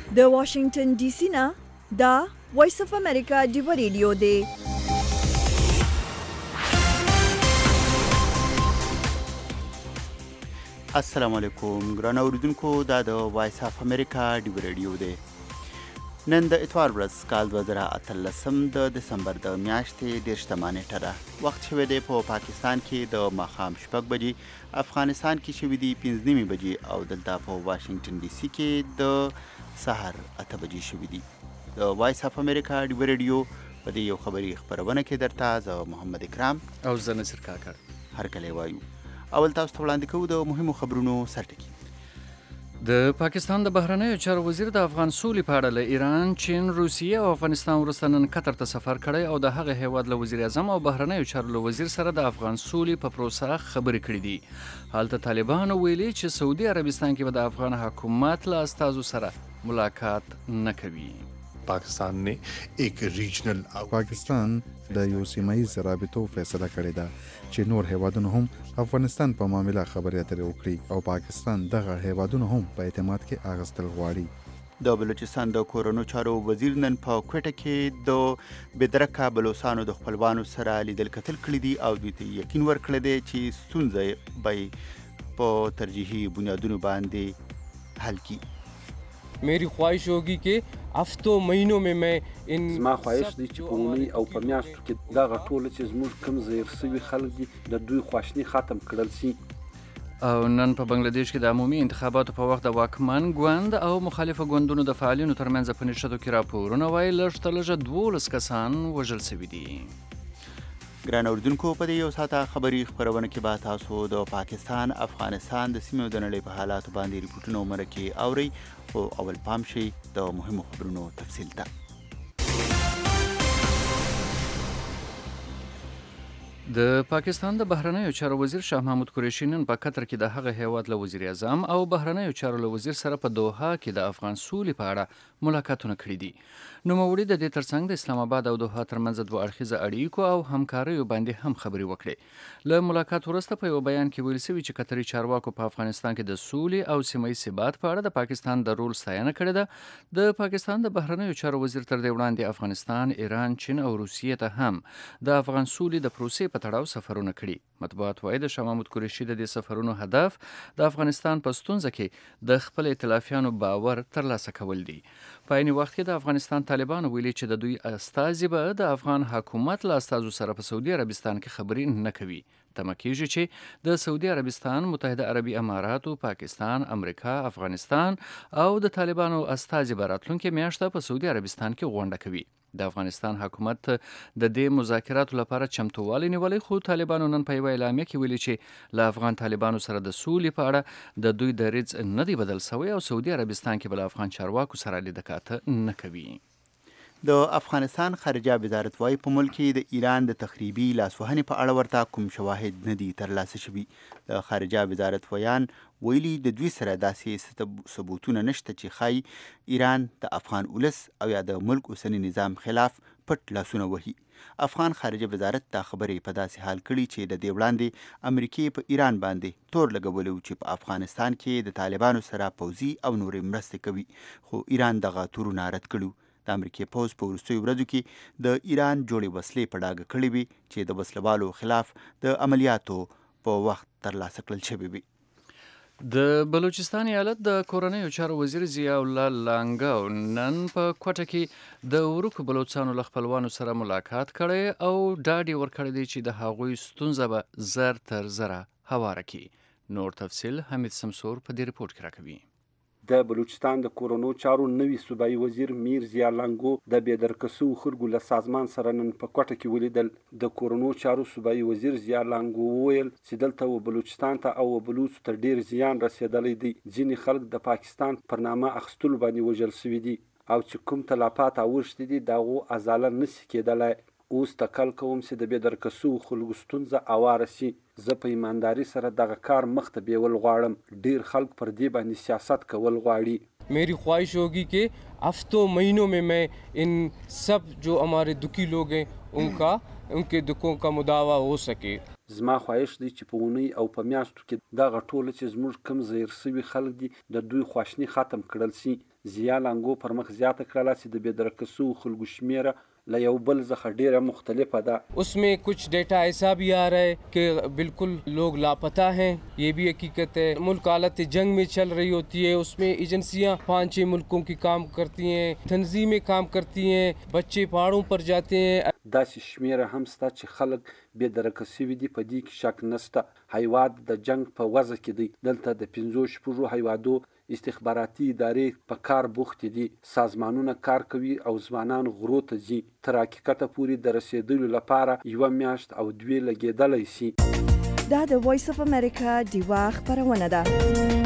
د واشنگټن ډي سي نه دا وایس اف امریکا ډیو ریډیو دی. السلام علیکم ګران اوریدونکو، دا د وایس اف امریکا ډیو ریډیو دی. نن د اتوار ورځ کال 2018 د دسمبر د میاشتې 18 نیټه ده. وخت شوی دی په پاکستان کې د ماښام 6 بجې، افغانستان کې شوی دی 5 بجې او دلته په واشنگټن ډي سي کې د سحر 8 بجې شوی دی. د وایس اف امریکا ډیو ریډیو په دې یو خبري خبرونه کې درته زه محمد اکرام او زه نصر کاکړ هرکلی وایو. اول تاسو ته وړاندې کوو د مهمو خبرونو سرټکي. د پاکستان د بهرنیو چارو وزیر د افغان سولې په اړه له ایران، چین، روسیې او افغانستان وروسته نن قطر ته سفر کړی او د هغه هیواد له وزیر اعظم او بهرنیو چارو له وزیر سره د افغان سولې په پروسه خبرې کړې دي. هلته طالبانو ویلي چې سعودي عربستان کې به د افغان حکومت له استازو سره ملاقات نه کوي. पाकिस्तान ने एक रीजनल पाकिस्तान د یو سیمایي رابطو فیصله کړې ده چې نور هیوادونه هم افغانستان په معاملې خبرې اترې وکړي او پاکستان دغه هیوادونه هم په اعتماد کې اغستل غواړي. د بلوچستان د کورونو چارو وزیر نن په کوټه کې د بدرکه بلوچستانو د خپلوانو سره لیدل کتل کړي دي او دوی ته یقین ورکړی دی چې ستونزې به په ترجیحي بنیادونو باندې حل کی. मेरी ख्वाहिश होगी कि हफ्तों महीनों में मैं इन زما خواهش دی چې په اونۍ او په میاشتو کې دغه ټوله چې زموږ کم زیر سوي خلک دي د دوی خواشني ختم کړل شي. او نن په بنگلاديش کې د عمومي انتخاباتو په وخت د واکمن ګوند او مخالفه ګوندونو د فعالینو ترمنځ په نشته کې راپورونه وایي لږ تر لږه 12 کسان وژل شوي دي. ګران اوریدونکو، په دې یو ساعته خبري خبرونه کې به تاسو د پاکستان، افغانستان د سیمې د نړۍ په حالاتو باندې ریپورټونه مرکه اوري. او اول پام شي د مهمو خبرونو تفصیل ته. د پاکستان د بهرنیو چارو وزیر شاه محمود قریشي نن په قطر کې د هغه هیواد له وزیر اعظم او بهرنیو چارو له وزیر سره په دوحه کې د افغان سولې په اړه ملاقاتونه کړي دي. نوموړي د دې ترڅنګ د اسلام آباد او دوحه ترمنځ دوه اړخیزه اړیکو او همکاریو باندې هم خبرې وکړي. له ملاقات وروسته په یو بیان کې ویل شوي چې قطري چارواکو په افغانستان کې د سولې او سیمه ییز ثبات په اړه د پاکستان د رول ستاینه کړې ده. د پاکستان د بهرنیو چارو وزیر تر دې وړاندې افغانستان، ایران، چین او روسیې ته هم د افغان سولې د پروسې په تړاو سفرونه کړي. مطبوعات وایي د شاه محمود قریشي د دې سفرونو هدف د افغانستان په ستونزه کې د خپل ائتلافیانو باور ترلاسه کول دي. په عین وخت کې د افغانستان طالبانو ویلي چې د دوی استازي به د افغان حکومت له استازو سره په سعودي عربستان کې خبرې نه کوي. تمه کېږي چې د سعودي عربستان، متحده عربي اماراتو، پاکستان، امریکا، افغانستان او د طالبانو استازي به راتلونکې میاشته په سعودي عربستان کې غونډه کوي. د افغانستان حکومت د دې مذاکراتو لپاره چمتووالی نیولی، خو طالبانو نن په یوه اعلامیه کې ویلي چې له افغان طالبانو سره د سولې په اړه د دوی دریځ نه دی بدل شوی او سعودي عربستان کې به له افغان چارواکو سره لیدکاته نه کوي. د افغانستان خارجه وزارت وايي په ملک کې د ایران د تخریبي لاسوهنې په اړه ورته کوم شواهد نه دي ترلاسه شوي. د خارجه وزارت ویان ویلي د دوی سره داسې ثبوتونه نشته چې ښایي ایران د افغان ولس او یا د ملک اوسنی نظام خلاف پټ لاسونه وهي. افغان خارجه وزارت دا خبرې په داسې حال کړي چې د دې وړاندې امریکې په ایران باندې تور لګولی و چې په افغانستان کې د طالبانو سره پوځي او نورې مرستې کوي، خو ایران دغه تورونه رد کړي. د امریکې پوځ په وروستیو ورځو کې د ایران جوړې وسلې په ډاګه کړې وي چې د وسلوالو خلاف د عملیاتو په وخت ترلاسه کړل شوي وي. د بلوچستان ایالت د کورنیو چارو وزیر ضیاء الله لانګو نن په کوټه کې د ورکو بلوچستانو له خپلوانو سره ملاقات کړی او ډاډ یې ورکړی دی چې د هغوی ستونزه به زر تر زره هواره کړي. نور تفصیل حمید سمسور په دې رپورټ کې راکوي. د بلوچستان د کورونو چارو نوي صوبایي وزیر میر ضیاء لانګو د بېدرکسو خلکو له سازمان سره نن په کوټه کې ولیدل. د کورونو چارو صوبایي وزیر ضیاء لانګو وویل چې دلته و بلوچستان ته او بلوچو ته ډیر زیان رسېدلی دی. ځینې خلک د پاکستان پر نامه اخیستلو باندې وژل شوي دي او چې کوم تلفات اوښتي دي د هغو ازاله نشي کېدلی. اوس تکل کوم چې د بېدرکسو خلکو ستونزه اواره شي. زه په ایمانداري سره دغه کار مخ ته بیول غواړم. ډیر خلک پر دې باندې سیاست کول غواړي. मेरी ख्वाहिश होगी कि हफ्तों महीनों में मैं इन सब जो हमारे दुखी लोग हैं उनके दुखों का मुदावा हो सके. زما خواهش دی چې په اونۍ او په میاشتو کې دغه ټوله چې زموږ کم زیر سوي خلک دي د دوی خواشني ختم کړل سي. زیا لانګو پر مخ زیاته کړله چې د بېدرکه سوو خلکو شمیره له یو بل څخه ډیره مختلفه ده. उसमें कुछ डेटा ऐसा भी आ रहा है कि बिल्कुल लोग लापता हैं, ये भी हकीकत है. मुल्क हालत जंग में चल रही होती है, उसमें एजेंसियां 5-6 मुल्कों की काम करती हैं, तंजीमें काम करती हैं, बच्चे पहाड़ों पर जाते हैं. داسې شمیره هم شته چې خلک بېدرکه سوي دي، په دې کې شک نشته. هیواد د جنگ په وضع کې دی. دلته د 5 هیوادو استخباراتي ادارې په کار بوختې دي، سازمانونه کار کوي او ځوانان غرو ته ځي. تر حقیقته پورې د رسېدلو لپاره 1 میاشت او 2 لګېدلی سي. دا د وایس اف امریکا ډیوا خپرونه ده.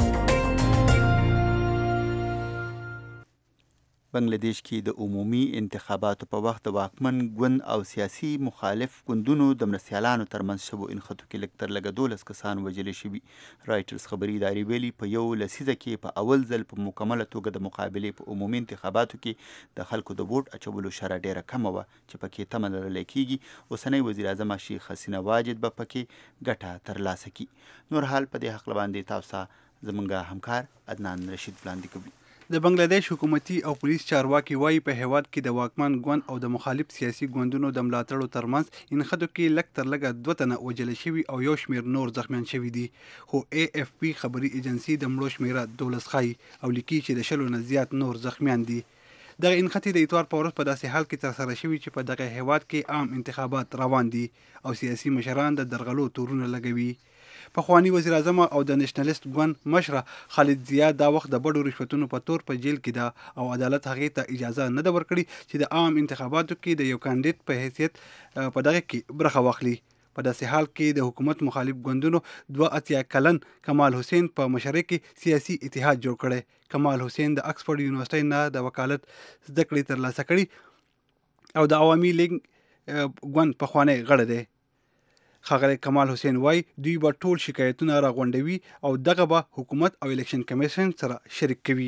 بنگلاديش کې د عمومي انتخاباتو په وخت د واکمن ګوند او سیاسي مخالف ګوندونو د مرستیالانو ترمنځ شوو انخطو کې لږ تر لږه 12 کسان وژل شوي. رایټرز خبري ادارې ویلي په یو لسیزه کې په اول ځل په مکمله توګه د مقابلې په عمومي انتخاباتو کې د خلکو د ووټ اچولو شرح ډیره کمه وه چې پکې تمه لرلی کیږي. اوسنی وزیر اعظم شیخ حسینه واجد به پکې ګټه ترلاسه کړي. نور حال په دې حق باندې تاسو زمونږ همکار عدنان رشید وړاندې کوي. د بنگلاديش حکومتي او پولیس چارواکي وایي په هیواد کې د واکمن ګوند او د مخالف سیاسي ګوندونو د ملاتړو ترمنځ انخدو کې لږ تر لږه 2 تنه وژل شوي او یو شمېر نور زخمیان شوي دي. خو AFP خبري ایجنسي د مړو شمېره 12 ښایي او لیکي چې د 100 نه زیات نور زخمیان دي. دغه انخطي د اتوار په ورځ په داسې حال کې ترسره شوي چې په دغه هیواد کې عام انتخابات روان دي او سیاسي مشران د درغلو تورونه لګوي. پخوانی وزیر اعظم او د نېشنلیست ګوند مشره خالد ضیا دا وخت د بډو رشوتونو په تور په جیل کې ده او عدالت هغې ته اجازه نه ده ورکړې چې د عام انتخاباتو کې د یو کاندید په حیثیت په دغه کې برخه واخلي. په داسې حال کې د حکومت مخالف ګوندونو 82 کلن کمال حسین په مشرۍ کې سیاسي اتحاد جوړ کړی. کمال حسین د اکسفورد یونیورسيټي نه د وکالت زده کړې ترلاسه کړي او د عوامي لیگ ګوند پخوانی غړی دی. ښاغلی کمال حسین وای دوی به ټول شکایتونه راغونډوي او دغه به حکومت او الیکشن کمیشن سره شریک کوي.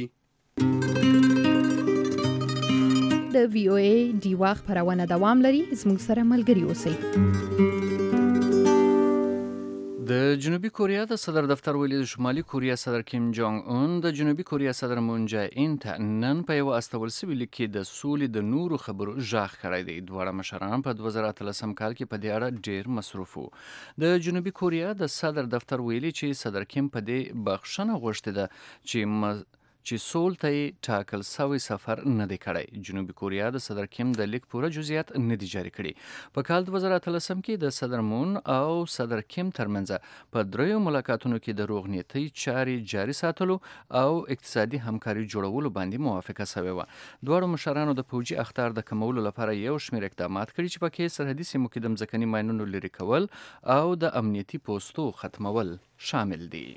د VOA ډیوا خپرونه دوام لري. زموږ سره ملګري اوسئ. د جنوبي کوریا د صدر دفتر ویلي د شمالي کوریا صدر کیم جونګ اون د جنوبي کوریا صدر مون جای این ته نن په یو استول سوي لیک کې د سولې د نورو خبرو ژغ کړی دی. دواړه مشران په 2013 کال کې په دې اړه ډیر مصروف وو. د جنوبي کوریا د صدر دفتر ویلي چې صدر کیم په دې بخښنه غوښتې ده چې سول ته ټاکل سوی سفر نه دی کړی. جنوبي کوریا د صدر کیم د لیک پوره جزئیات نه دي جاری کړي. په کال 2013 کې د صدر مون او صدر کیم ترمنځ په 3 ملاقاتونو کې د روغنیتي چارې جاري ساتلو او اقتصادي همکاري جوړولو باندې موافقه شوې وه. دواړو مشرانو د پوځي اخطار د کمولو لپاره یو شمېر اقدامات کړي چې پکې سرحدي سیمو کې د مځکني ماینونو لرې کول او د امنیتي پوستو ختمول شامل دي.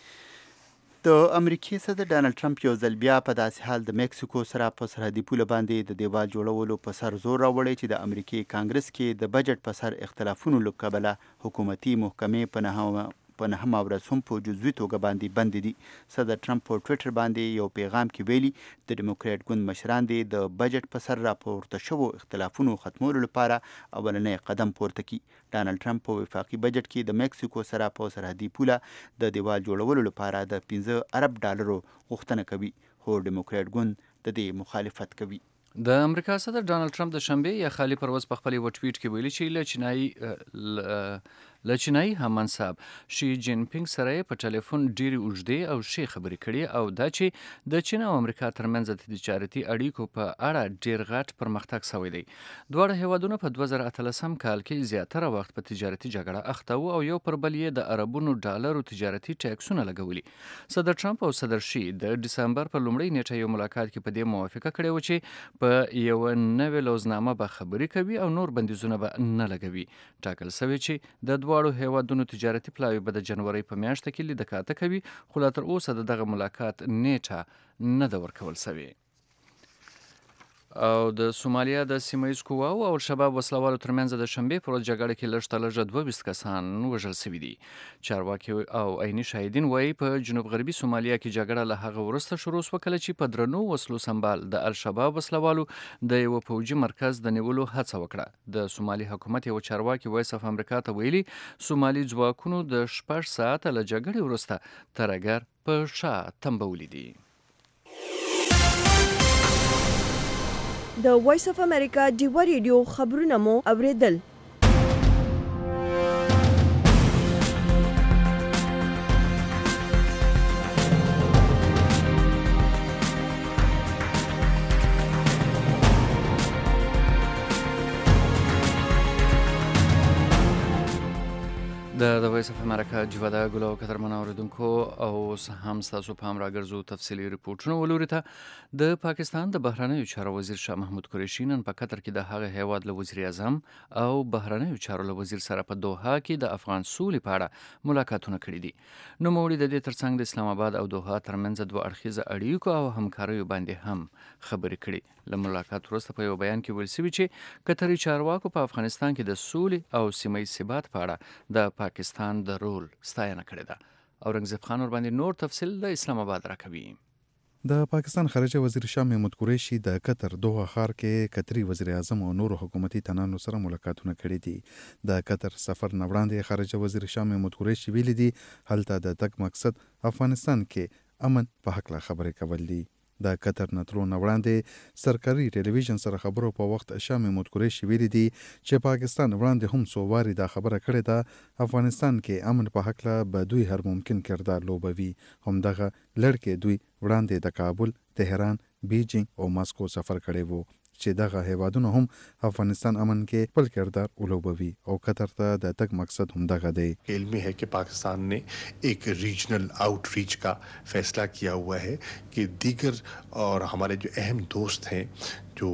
د امریکای صدر ډانلډ ټرمپ یو ځل بیا په داسې حال د میکسیکو سره په سرحدي پوله باندې د دیوال جوړولو په سر زور راوړی چې د امریکای کانګرس کې د بجټ په سر اختلافونو له کبله حکومتي محکمې په نهمه ورځ هم په جزوي توګه باندې بند دي. صدر ټرمپ په ټویټر باندې یو پیغام کې ویلي د ډیموکراټ ګوند مشران دي د بجټ په سر راپورته شوو اختلافونو ختمولو لپاره اولنی قدم پورته کړي. ډانلډ ټرمپ په وفاقي بجټ کې د میکسیکو سره په سرحدي پوله د دیوال جوړولو لپاره د $15 ارب غوښتنه کوي، خو ډیموکراټ ګوند د دې مخالفت کوي. د امریکا صدر ډانلډ ټرمپ د شنبه یا خالی پر ورځ په خپل یو ټویټ کې ویلي چې له چینایي همان صاحب شي جین پینګ سره په ټلیفون ډېرې اوږدې او ښې خبرې کړي او دا چې د چین او امریکا ترمنځ د تجارتي اړیکو په اړه ډېر غټ پرمختګ شوی دی. دواړه هیوادونه په 2013 کال کې زیاتره وخت په تجارتي جګړه اخته وو او یو پر بل یې د اربونو ډالرو تجارتي ټیکسونه لګولي. صدر ټرمپ او صدر شي د ډسمبر په لومړۍ نیټه یو ملاقات کې په دې موافقه کړې وه چې په یو نوې لوزنامه به خبرې کوي او نور بندیزونه به نه لګوي. ټاکل شوی چې د دواړو هیوادونو تجارتي پلاوی به د جنوري په میاشت کې لیدکاته کوي، خو لا تر اوسه دغه ملاقات نیټه نه ده ورکول شوې. او د سومالیا د سیمه‌ییز قواو او الشباب وسلوالو ترمنځ د شنبې پر ورځ جګړه کې لږ تر لږه 22 کسان وژل شوي دي. چارواکي او عیني شاهدین وایي په جنوب غربي سومالیا کې جګړه له هغه وروسته شروع شوه کله چې په درنو وسلو سمبال د الشباب وسلوالو د یو پوځي مرکز د نیولو هڅه وکړه. د سومالي حکومت یو چارواکي وایس اف امریکا ته ویلي سومالي ځواکونو د 6 ساعته له جګړې وروسته ترهګر په شا تنبولي دي. د وایس اف امریکا ډیوا ریډیو خبرونه مو اوریدل. د وایس اف امریکا جیوا د ګلو قدرمن اوریدونکو او هم تاسو پام راګرځو تفصیلی ریپورتونه ولوري ته د پاکستان د بهرنیو چارو وزیر شاه محمود قریشي نن په قطر کې د هغه هیواد له وزیر اعظم او بهرنیو چارو له وزیر سره په دوحه کې د افغان سولې په اړه ملاقاتونه کړي دي. نو موړي د دې ترڅنګ د اسلام آباد او دوحه ترمنځ دوه اړخیزه اړیکو او همکاریو باندې هم خبرې کړي. له ملاقات وروسته په یو بیان کې ویل شوي چې قطري چارواکو په افغانستان کې د سولې او سیمه ییز ثبات په اړه د پاکستان د رول ستاینه کړې ده. اورنګزیب خان ور باندې نور تفصیل د اسلام آباد راکوي. د پاکستان خارجه وزیر شاه محمود قریشي د قطر دوحه ښار کې قطري وزیر اعظم او نورو حکومتي تنانو سره ملاقاتونه کړي دي. د قطر سفر نه وړاندې خارجه وزیر شاه محمود قریشي ویلي دي هلته د تګ مقصد افغانستان کې امن په حق خبرې کول دي. د قطر نترو نه وړاندې سرکاري ټلویزیون سره خبرو په وخت شاه محمود قریشي ویلي دي چې پاکستان وړاندې هم څو واري دا خبره کړې ده افغانستان کې امن په حق به دوی هر ممکن کردار لوبوي. همدغه لړکې دوی وړاندې د کابل، تهران، بیجینګ او ماسکو سفر کړی وو چې دغه هیوادونه هم افغانستان امن کې خپل کردار ولوبوي او قطر ته د تک مقصد هم دغه دی. علمی ہے کہ پاکستان نے ایک ریجنل آؤٹ ریچ کا فیصلہ کیا ہوا ہے کہ دیگر اور ہمارے جو اہم دوست ہیں جو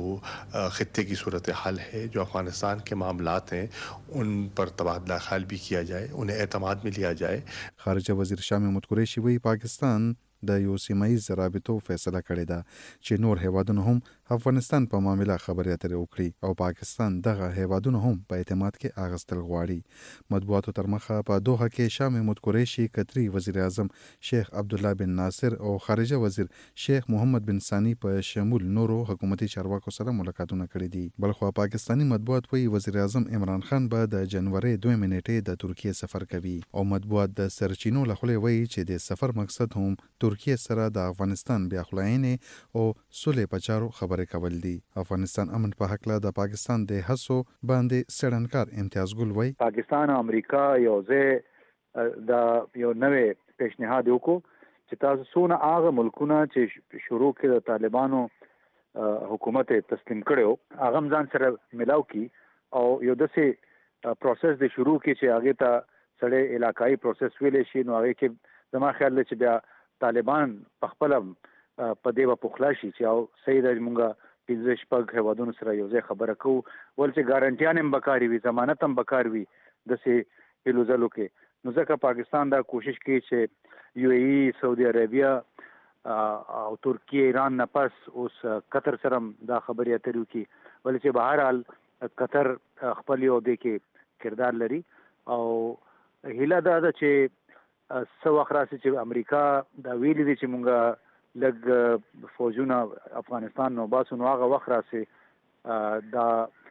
خطے کی صورتحال ہے جو افغانستان کے معاملات ہیں ان پر تبادلہ خیال بھی کیا جائے انہیں اعتماد میں لیا جائے. خارجه وزیر شاه محمود قریشي وی پاکستان د یو سیمایي رابطو فیصله کړې ده چې نور هیوادونه هم افغانستان په معاملې خبرې اترې وکړي او پاکستان دغه هیوادونه هم په اعتماد کې اغستل غواړي. مطبوعاتو تر مخه په دوحه کې شاه محمود قریشي قطري وزیر اعظم شیخ عبدالله بن ناصر او خارجه وزیر شیخ محمد بن ثانی په شمول نورو حکومتي چارواکو سره ملاقاتونه کړي دي. بلخو پاکستانی مطبوعات وایي وزیر اعظم عمران خان به د جنوري 2 نیټې د ترکیه سفر کوي او مطبوعات د سرچینو له خولې وایي چې د سفر مقصد هم ترکیه سره د افغانستان بیا خلاینې او سولې په چارو خبرې کول دي. افغانستان امن په حق د پاکستان د هڅو باندې سړنکار امتیاز ګل وای پاکستان او امریکا یو ځای د یو نوې پیشنهاد وکړو چې تاسو څونه هغه ملکونه چې شروع کې د طالبانو حکومت تسلیم کړو هغه ځان سره ملاو کی او یو داسې پروسس د شروع کې چې هغه ته سړی علاقائی پروسس ویلې شي نو هغه کې زما خیال دی چې بیا طالبان په خپل په دیوه پخلاشي چې او سید مونږه پنځه شپږ هیوادونو سره یو ځای خبره کوو ول چې ګارانټیان هم بکاري وي ضمانت هم بکاري د سي هلوزلو کې نو ځکه پاکستان دا کوشش کوي چې یو ای سعودي عربیه او ترکیه ایران نه پس اوس قطر سره دا خبرې اترې کوي ول چې بهر حال قطر خپل یو د کې کردار لري او هیله دا ده چې سو وخت راسي چې امریکا دا ویلي دي چې مونږه لګ فوجونه افغانستان نو باسو نو هغه وخت راسي دا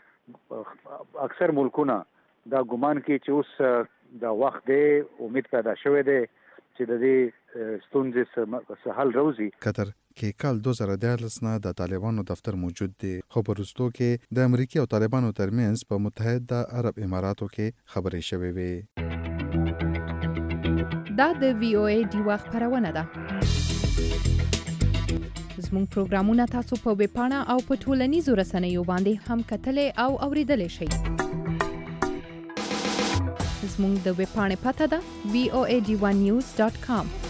اکثر ملکونه دا ګمان کوي چې اوس دا وخت دی امید پیدا شوه دی چې د دې ستونزې سهل روزي. قطر کې کال 2014 نه د طالبانو دفتر موجود دی خو په وروستو کې د امریکا او طالبانو ترمنځ په متحده عرب اماراتو کې خبرې شوې وې. دا د وی او ای ډیوا خبرونه ده. زموږ پروګرامونه تاسو په ویب پاڼه او په ټولنیزو رسنیو باندې هم کتلې او اوریدلې شئ. زموږ د ویب پاڼې پته ده voadivanews.com.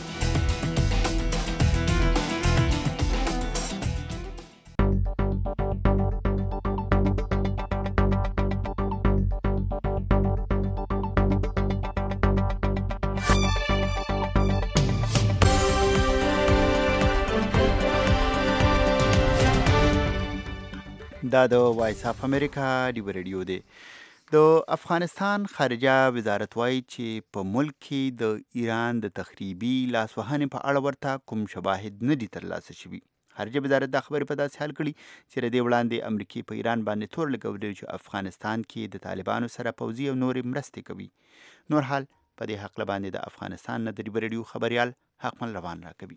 دا د وایس اف امریکا ډیو ریډیو دی. د افغانستان خارجه وزارت وایي چې په ملک کې د ایران د تخریبي لاسوهنې په اړه ورته کوم شواهد نه دي ترلاسه شوي. خارجه وزارت دا خبرې په داسې حال کړي چې د دې وړاندې امریکې په ایران باندې تور لګولي چې افغانستان کې د طالبانو سره پوځي او نورې مرستې کوي. نور حال په دې حق باندې د افغانستان نه د ډیو ریډیو خبريال حقمل روان راکوي.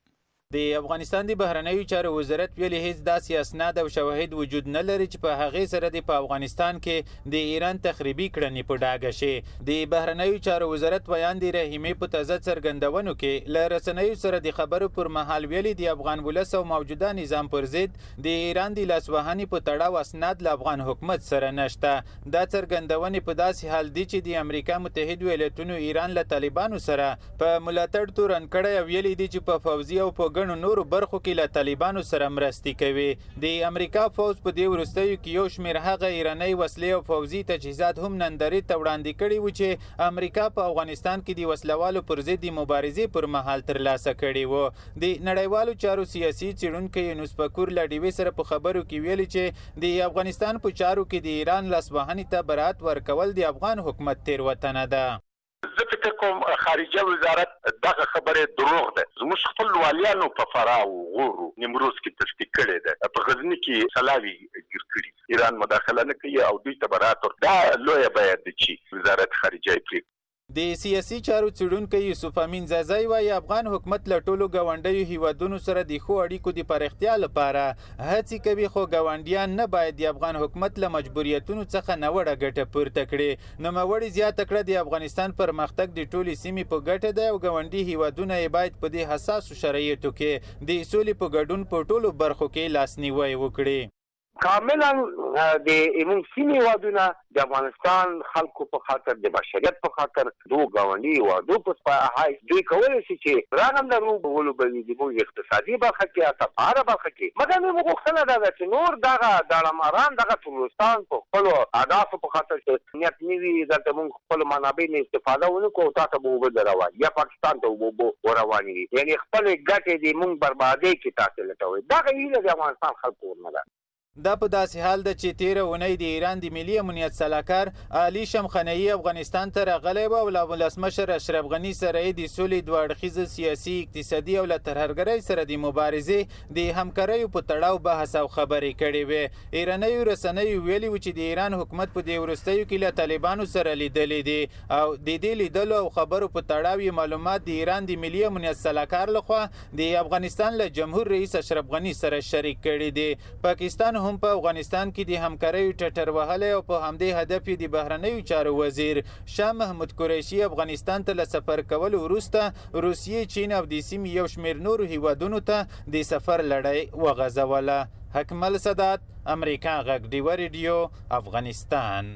د افغانستان د بهرنیو چارو وزارت ویلي هیڅ داسې اسناد او شواهد وجود نه لري چې په هغې سره د په افغانستان کې د ایران تخریبي کړنې په ډاګه شي. د بهرنیو چارو وزارت ویان د رحیمې په تازه څرګندونو کې له رسنیو سره د خبرو پر مهال ویلي د افغان ولس او موجوده نظام پر ضد د ایران د لاسوهنې په تړاو اسناد له افغان حکومت سره نشته. دا څرګندونې په داسې حال دي چې د امریکا متحد ایالتونو ایران له طالبانو سره په ملاتړ تورن کړی او ویلي دي چې په پوځي او په ګڼو نورو برخو کې له طالبانو سره مرستې کوي. د امریکا پوځ په دې وروستیو کې یو شمېر هغه ایراني وسلې او پوځي تجهیزات هم نندارې ته وړاندې کړي وو چې امریکا په افغانستان کې د وسلوالو پر ضد د مبارزې پر مهال ترلاسه کړي وو. د نړیوالو چارو سیاسي څېړونکی یونس پکور له ډیوې سره په خبرو کې ویلي چې د افغانستان په چارو کې د ایران لاسوهنې ته برائت ورکول د افغان حکومت تېروتنه ده. زه فکر کوم خارجه وزارت دغه خبره دروغ ده. زموږ خپل والیانو په فراه او غورو نیمروز کې تصدیق کړی ده، په غزني کې سلاوي ګیر کړي، ایران مداخله نه کوي او دوی ته برائت دا لویه بیه ده چې وزارت خارجه یې د سیاسي چارو څېړونکی یوسف امین زازای وایي افغان حکومت له ټولو ګاونډیو هیوادونو سره د ښو اړیکو د پراختیا لپاره هڅې کوي، خو ګاونډیان نه باید د افغان حکومت له مجبوریتونو څخه ناوړه ګټه پورته کړي. نوموړي زیاته کړه د افغانستان پرمختګ د ټولې سیمې په ګټه دی او ګاونډي هیوادونه یې باید په دې حساسو شرایطو کې د سولې په ګډون په ټولو برخو کې لاسنیوی وکړي. کاملا د ایمون سیمې وادونه د افغانستان خلکو په خاطر د بشریت په خاطر دوه گاونډي وادو په هاي دوی کولای شي چې راغم درو بولو به د مو اقتصادي برخه کې او په هر برخه کې مګر موږ غوښتنه ده چې نور دغه دړماران دغه ټولستان په خپل اهداف په خاطر چې نیت نیوي د موږ خپل منابع نه استفاده ونکړو تاسو به وبدروي یا پاکستان ته ورواني یعنی خپل ګټې د موږ بربادي کې تاسو لټوي دا غوښتنه د افغانستان خلکو نه. دا په داسې حال ده چې تیره اونۍ د ایران د ملي امنیت سلاکار علي شمخانیي افغانستان ته راغلی و او له ولسمشر اشرف غني سره یې د سولې دوه اړخیزه سیاسي، اقتصادي او له ترهګرۍ سره د مبارزې د همکاریو په تړاو بحث او خبرې کړې وې. ایرانیو رسنیو ویلي و چې د ایران حکومت په دې وروستیو کې له طالبانو سره لیدلی دي او د دې لیدلو او خبرو په تړاو یې معلومات د ایران د ملي امنیت سلاکار لخوا د افغانستان له جمهور رئیس اشرف غني سره شریک کړي دي. پاکستان هم په افغانستان کې د همکاریو ټټر وهلی او په همدې هدف د بهرنیو چارو وزیر شاه محمود قریشي افغانستان ته له سفر کولو وروسته روسیې، چین او د سیمې یو شمېر نورو هیوادونو ته د سفر لړۍ وغځوله. حکمل سادات، امریکا غږ ډیوه ریډیو، افغانستان.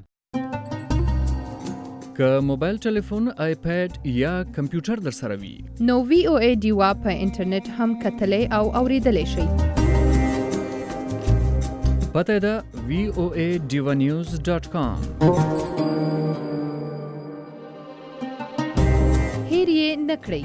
که موبایل ټلیفون، آیپیډ یا کمپیوټر در سره وي نو وی او ای ډیوا په انټرنیټ هم کتلی او اوریدلی شئ. پته ده voaDivanews.com. هیر یې نه کړئ.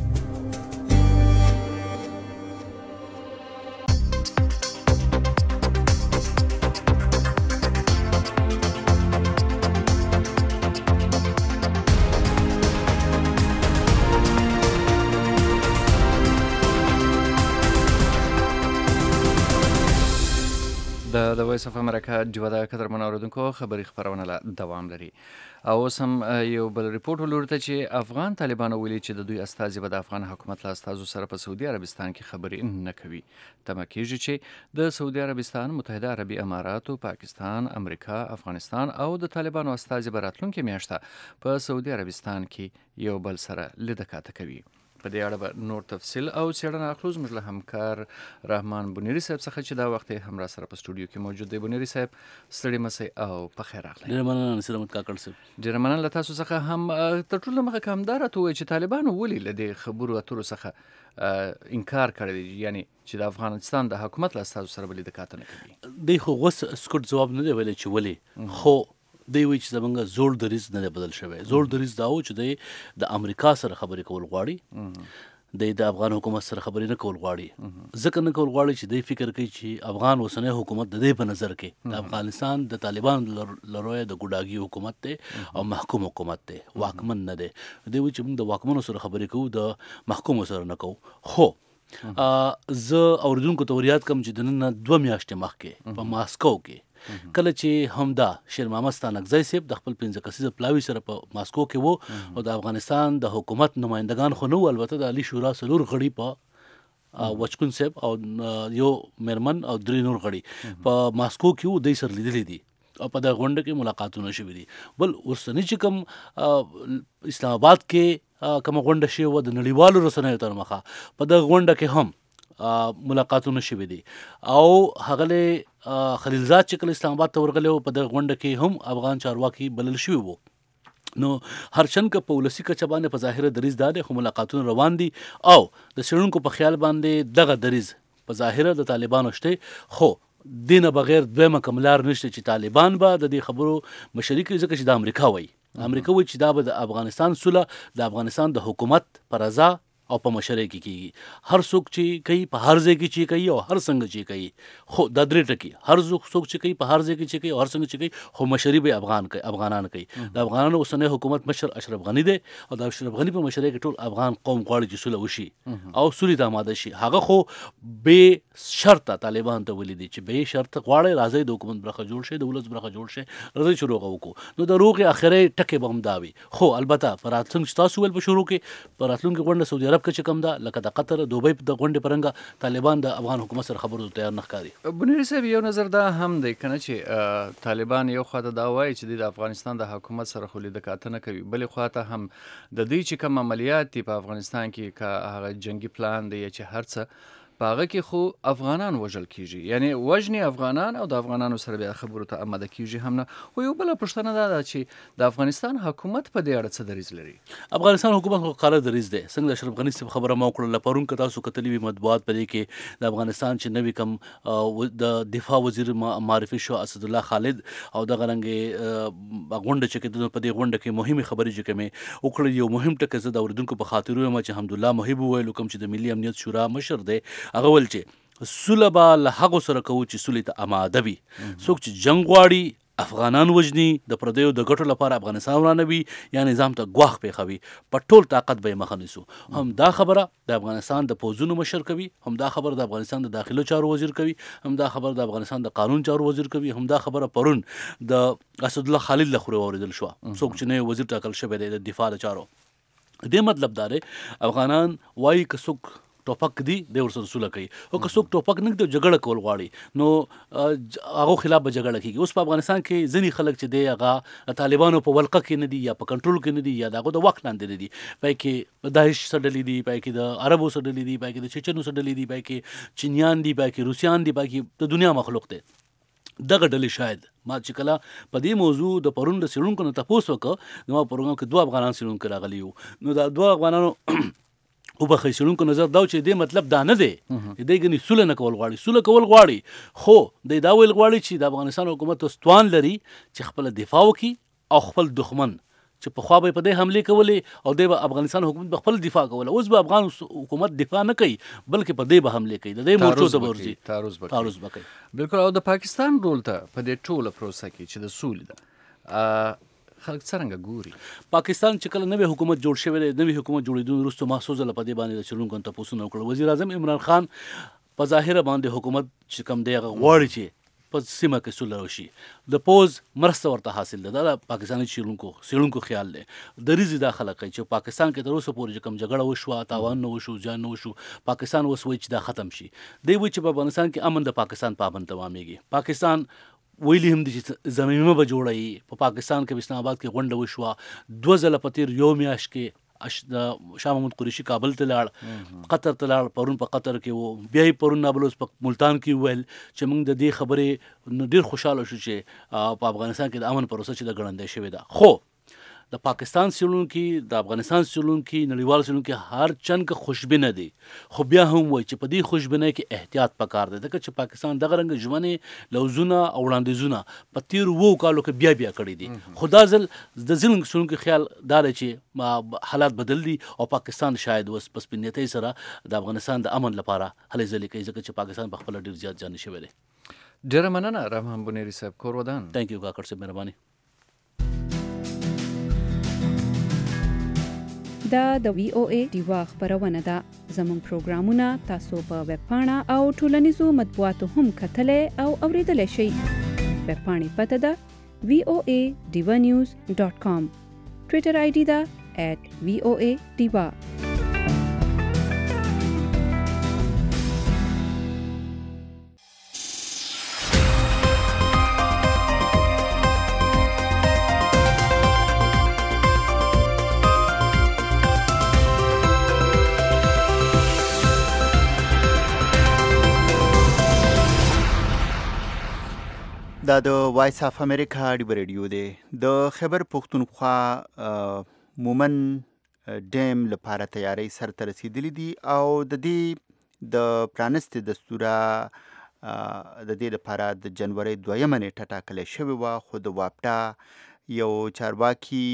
د وایس اف امریکا ډیوه د قدرمنو اوریدونکو خبري خپرونه له دوام لري. او اوس هم یو بل ریپورټ ولورته چې افغان طالبانو ویلي چې د دوی استازي به د افغان حکومت له استازو سره په سعودي عربستان کې خبرې نه کوي. تمه کېږي چې د سعودي عربستان، متحده عربي اماراتو، پاکستان، امریکا، افغانستان او د طالبانو استازي به راتلونکې میاشته په سعودي عربستان کې یو بل سره لیده کاته کوي. په دې اړه به نور تفصیل او څېړنه اخلو زموږ له همکار رحمان بنيري صاحب څخه چې دا وخت هم را سره په سټوډیو کې موجود دی. بنيري صاحب ستړي مسئ او په خیر راغلی. ډېره مننه نصیر احمد کاکړ صاحب. ډېره مننه له تاسو څخه هم تر ټولو مخکې همدا راته ووایي چې طالبانو ولې له دې خبرو اترو څخه انکار کړی دی، یعنی چې د افغانستان د حکومت له استازو سره به لیده کاته نه کوي. دی خو غوس سکوت جواب نه دی ویلی چې ولې، خو دی وایي چې زمونږ زوړ دریځ نه دی بدل شوی. زوړ دریځ دا و چې دی د امریکا سره خبرې کول غواړي، د افغان حکومت سره خبرې نه کول غواړي، ځکه نه کول غواړي چې دی فکر کوي چې افغان اوسنی حکومت د دې په نظر کې د افغانستان د طالبان لرویه د ګوډاګي حکومت دی او محکوم حکومت دی، واکمن نه دی. دی وایي چې موږ د واکمنو سره خبرې کوو، د محکومو سره نه کوو. خو زه اوریدونکو ته ور یاد کړم چې د نن 2 میاشتې مخکې په ماسکو کې کله چې همدا شیر محمد ستانکزی صاحب د خپل 15 کسیزه پلاوي سره په ماسکو کې وو او د افغانستان د حکومت نمایندگان خو نه و، البته د علی شورا 4 غړي په وچکون صاحب او یو میرمن او 3 نور غړي په ماسکو کې وو، دوی سره لیدلې دي او په دغه غونډه کې ملاقاتونه شوي دي. بل اوسنی چې کوم اسلام آباد کې کوم غونډه شوې وه د نړیوالو رسنیو تر مخه، په دغه غونډه کې هم ملاقاتونه شوي دي او هغه خلیلزاد چې کله اسلام آباد ته ورغلی و په دغه غونډه کې هم افغان چارواکي بلل شوي وو. نو هرچند که په ولسي کچه باندې په ظاهره دریځ دا دی، خو ملاقاتونه روان دي او د څېړونکو په خیال باندې دغه دریځ په ظاهره د طالبانو شته، خو دینه بغیر دویمه کوم لار نشته چې طالبان به د دې خبرو مشري کوي، ځکه چې د امریکا وایي چې دا به د افغانستان سوله د افغانستان د حکومت په رضا او په مشرۍ کې کیږي. هر څوک چې کوي په هر ځای کې چې کوي او هر څنګه چې کوي، خو دا 3 ټکي، هر څوک چې کوي په هر ځای کې چې کوي او هر څنګه چې کوي، خو مشري به افغانان کوي. د افغانانو اوسنی حکومت مشر اشرف غنی دی او د اشرف غنی په مشرۍ کې ټول افغان قوم غواړي چې سوله وشي او سولې ته آماده شي. هغه خو به شرطه طالبان ته ویلي دي چې به شرط غواړي راځي د حکومت برخه جوړ شي، د ولس برخه جوړ شي، راځي چې روغه وکړو. نو د روغې اخري ټکي به هم دا وي. خو البته په راتلونکي تاسو ول په شروع کې په راتلونکي غونډه سعودي عرب کې چې کوم ده لکه د قطر دوبۍ د غونډې پرنګه طالبان د افغان حکومت سره خبرو ته تیار نه ښکاري. بنيري صاحب یو نظر دا هم دی کنه چې طالبان یو خواته دا وایي چې د افغانستان د حکومت سره خو لیدل کاته نه کوي، بلې خواته هم د دې چې کوم عملیات په افغانستان کې کا هغه جنگي پلان دی چې هر څه په هغه کې خو افغانان وژل کیږي، یعنی وژني افغانان او د افغانانو سره بیا خبرو ته آماده کیږي هم نه. خو یو بل پوښتنه دا ده چې د افغانستان حکومت په دې اړه څه دریځ لري؟ افغانستان حکومت خو قرار دریځ دی. څنګه اشرف غنی صاحب خبره ما وکړه پرون که تاسو کتلې وي مطبوعات په دې کې د افغانستان چې نوی کم د دفاع وزیر معرفي شو اسد الله خالد او دغه رنګ غونډه چې په دې غونډه کې مهمه خبرې چې کومه وکړه، یو مهم ټکی زه د اوریدونکو په خاطر یم چې حمدالله محب ویلو کوم چې د ملي امنیت شورا مشر دی، هغه ول چې سوله به له هغو سره کوو چې سولې ته آماده وي. څوک چې جنگ غواړي، افغانان وژني، د پردیو د ګټو لپاره افغانستان ورانوي یا نظام ته ګواښ پیښوي، په ټول طاقت به یې مخه نیسو. هم دا خبره د افغانستان د پوځونو مشر کوي، هم دا خبره د افغانستان د داخلو چارو وزیر کوي، هم دا خبره د افغانستان د قانون چارو وزیر کوي، هم دا خبره پرون د اسد الله خالد لخوا اوریدل شو، څوک چې نه وزیر ټاکل شوی دی د دفاع د چارو. دې مطلب دا دی افغانان وایي که څوک ټوپک دی د ورسره سوله کوي، او که څوک ټوپک نه دی جګړه کول غواړي نو هغه خلاف به جګړه کیږي. اوس په افغانستان کې ځینې خلک چې دی هغه طالبانو په ولقه کې نه دي یا په کنټرول کې نه دي یا دغه د وخت لاندې نه دي، پای کې داعش سره ډلې دي، پای کې د عربو سره ډلې دي، پای کې د چچنو سره ډلې دي، پای کې چینیان دي، پای کې روسیان دي، پای کې د دنیا مخلوق دی. دغه ډلې شاید ما چې کله په دې موضوع د پرون د څېړونکو نه تپوس وکړه، نو ما پروګرام کې 2 افغانان څېړونکي راغلي وو، نو دا 2 افغانانو وبخښئ څېړونکو نظر دا و چې دې مطلب دا نه دی چې دی ګنې سوله نه کول غواړي، سوله کول غواړي، خو دی دا ویل غواړي چې د افغانستان حکومت توان لري چې خپل دفاع وکړي او خپل دښمن چې پخوا به په دې حملې کولې او دی به افغانستان حکومت به خپل دفاع کوله، اوس به افغان حکومت دفاع نه کوي بلکې په دې به حملې کوي، د دې مورچو ته به ورځي، تعرض به کوي. بالکل. او د پاکستان رول ته په دې ټوله پروسه کې چې د سولې ده خلک څرنګه ګوري؟ پاکستان چې کله نوی حکومت جوړ شوی دی، نوی حکومت جوړېدون وروسته ما څو ځله په دې باندې د څېړونکو نه تپوسونه وکړل. وزیر اعظم عمران خان په ظاهره باندې حکومت چې کوم دی هغه غواړي چې په سیمه کې سوله وشي، د پوز مرسته ورته حاصل ده، دا پاکستاني څېړونکو خیال دی. دریځ دا خلک کوي چې پاکستان کې تر اوسه پورې چې کوم جګړه وشوه، تاوان نه وشو، زیان نه وشو، پاکستان اوس وایي چې دا ختم شي. دی وایي چې په افغانستان کې امن د پاکستان پابند تمامېږي. پاکستان ویلي هم دي چې زمینه به جوړوي. په پاکستان کې اسلام آباد کې غونډه وشوه، 2 ځله په تېر یو میاشت کې شاه محمود قریشي کابل ته لاړ، قطر ته لاړ، پرون په قطر کې و، بیا یې پرون نابلوز په ملتان کې ویل چې موږ د دې خبرې ډېر خوشحاله شو چې په افغانستان کې د امن پروسه چې د ګړندی شوې ده. خو د پاکستان سیلونکي د افغانستان سیلونکي نړیوال سیلونکي هر چن که خوشبینه دي خو بیا هم وایي چې په دې خوشبینۍ کې احتیاط پکار دی ځکه چې پاکستان دغه رنګ ژمنې لوزونه او وړاندیزونه په تېرو 2 کالو کې بیا کړي دي خو دا ځل د ځینو سیلونکو خیال دا دی چې حالات بدل دي او پاکستان شاید اوس په سپینیتۍ سره د افغانستان د امن لپاره هلې ځلې کوي ځکه چې پاکستان په خپله ډېر زیات جاني شوی دی. ډېره مننه رحمان بونیري صاحب، کور ودان. تhank you کاکړ صاحب، مهرباني. دا د وی او ای ډیوا خبرونه ده. زموږ پروګرامونه تاسو په ویب پاڼه او ټولنیزو مطبوعاتو هم کتلای او اوریدلای شئ. ویب پاڼې پته ده voanews.com. ټویټر آی ډي ده @voa_diva. دا د وایس اف امریکا ډیو ریډیو دی. د خیبر پښتونخوا مومن ډیم لپاره تیاری سرته رسیدلی دي او د دې د پرانستې دستوره د دې لپاره د جنوري 2 نیټه ټاکلې شوې وه، خو د واپټا یو چارواکي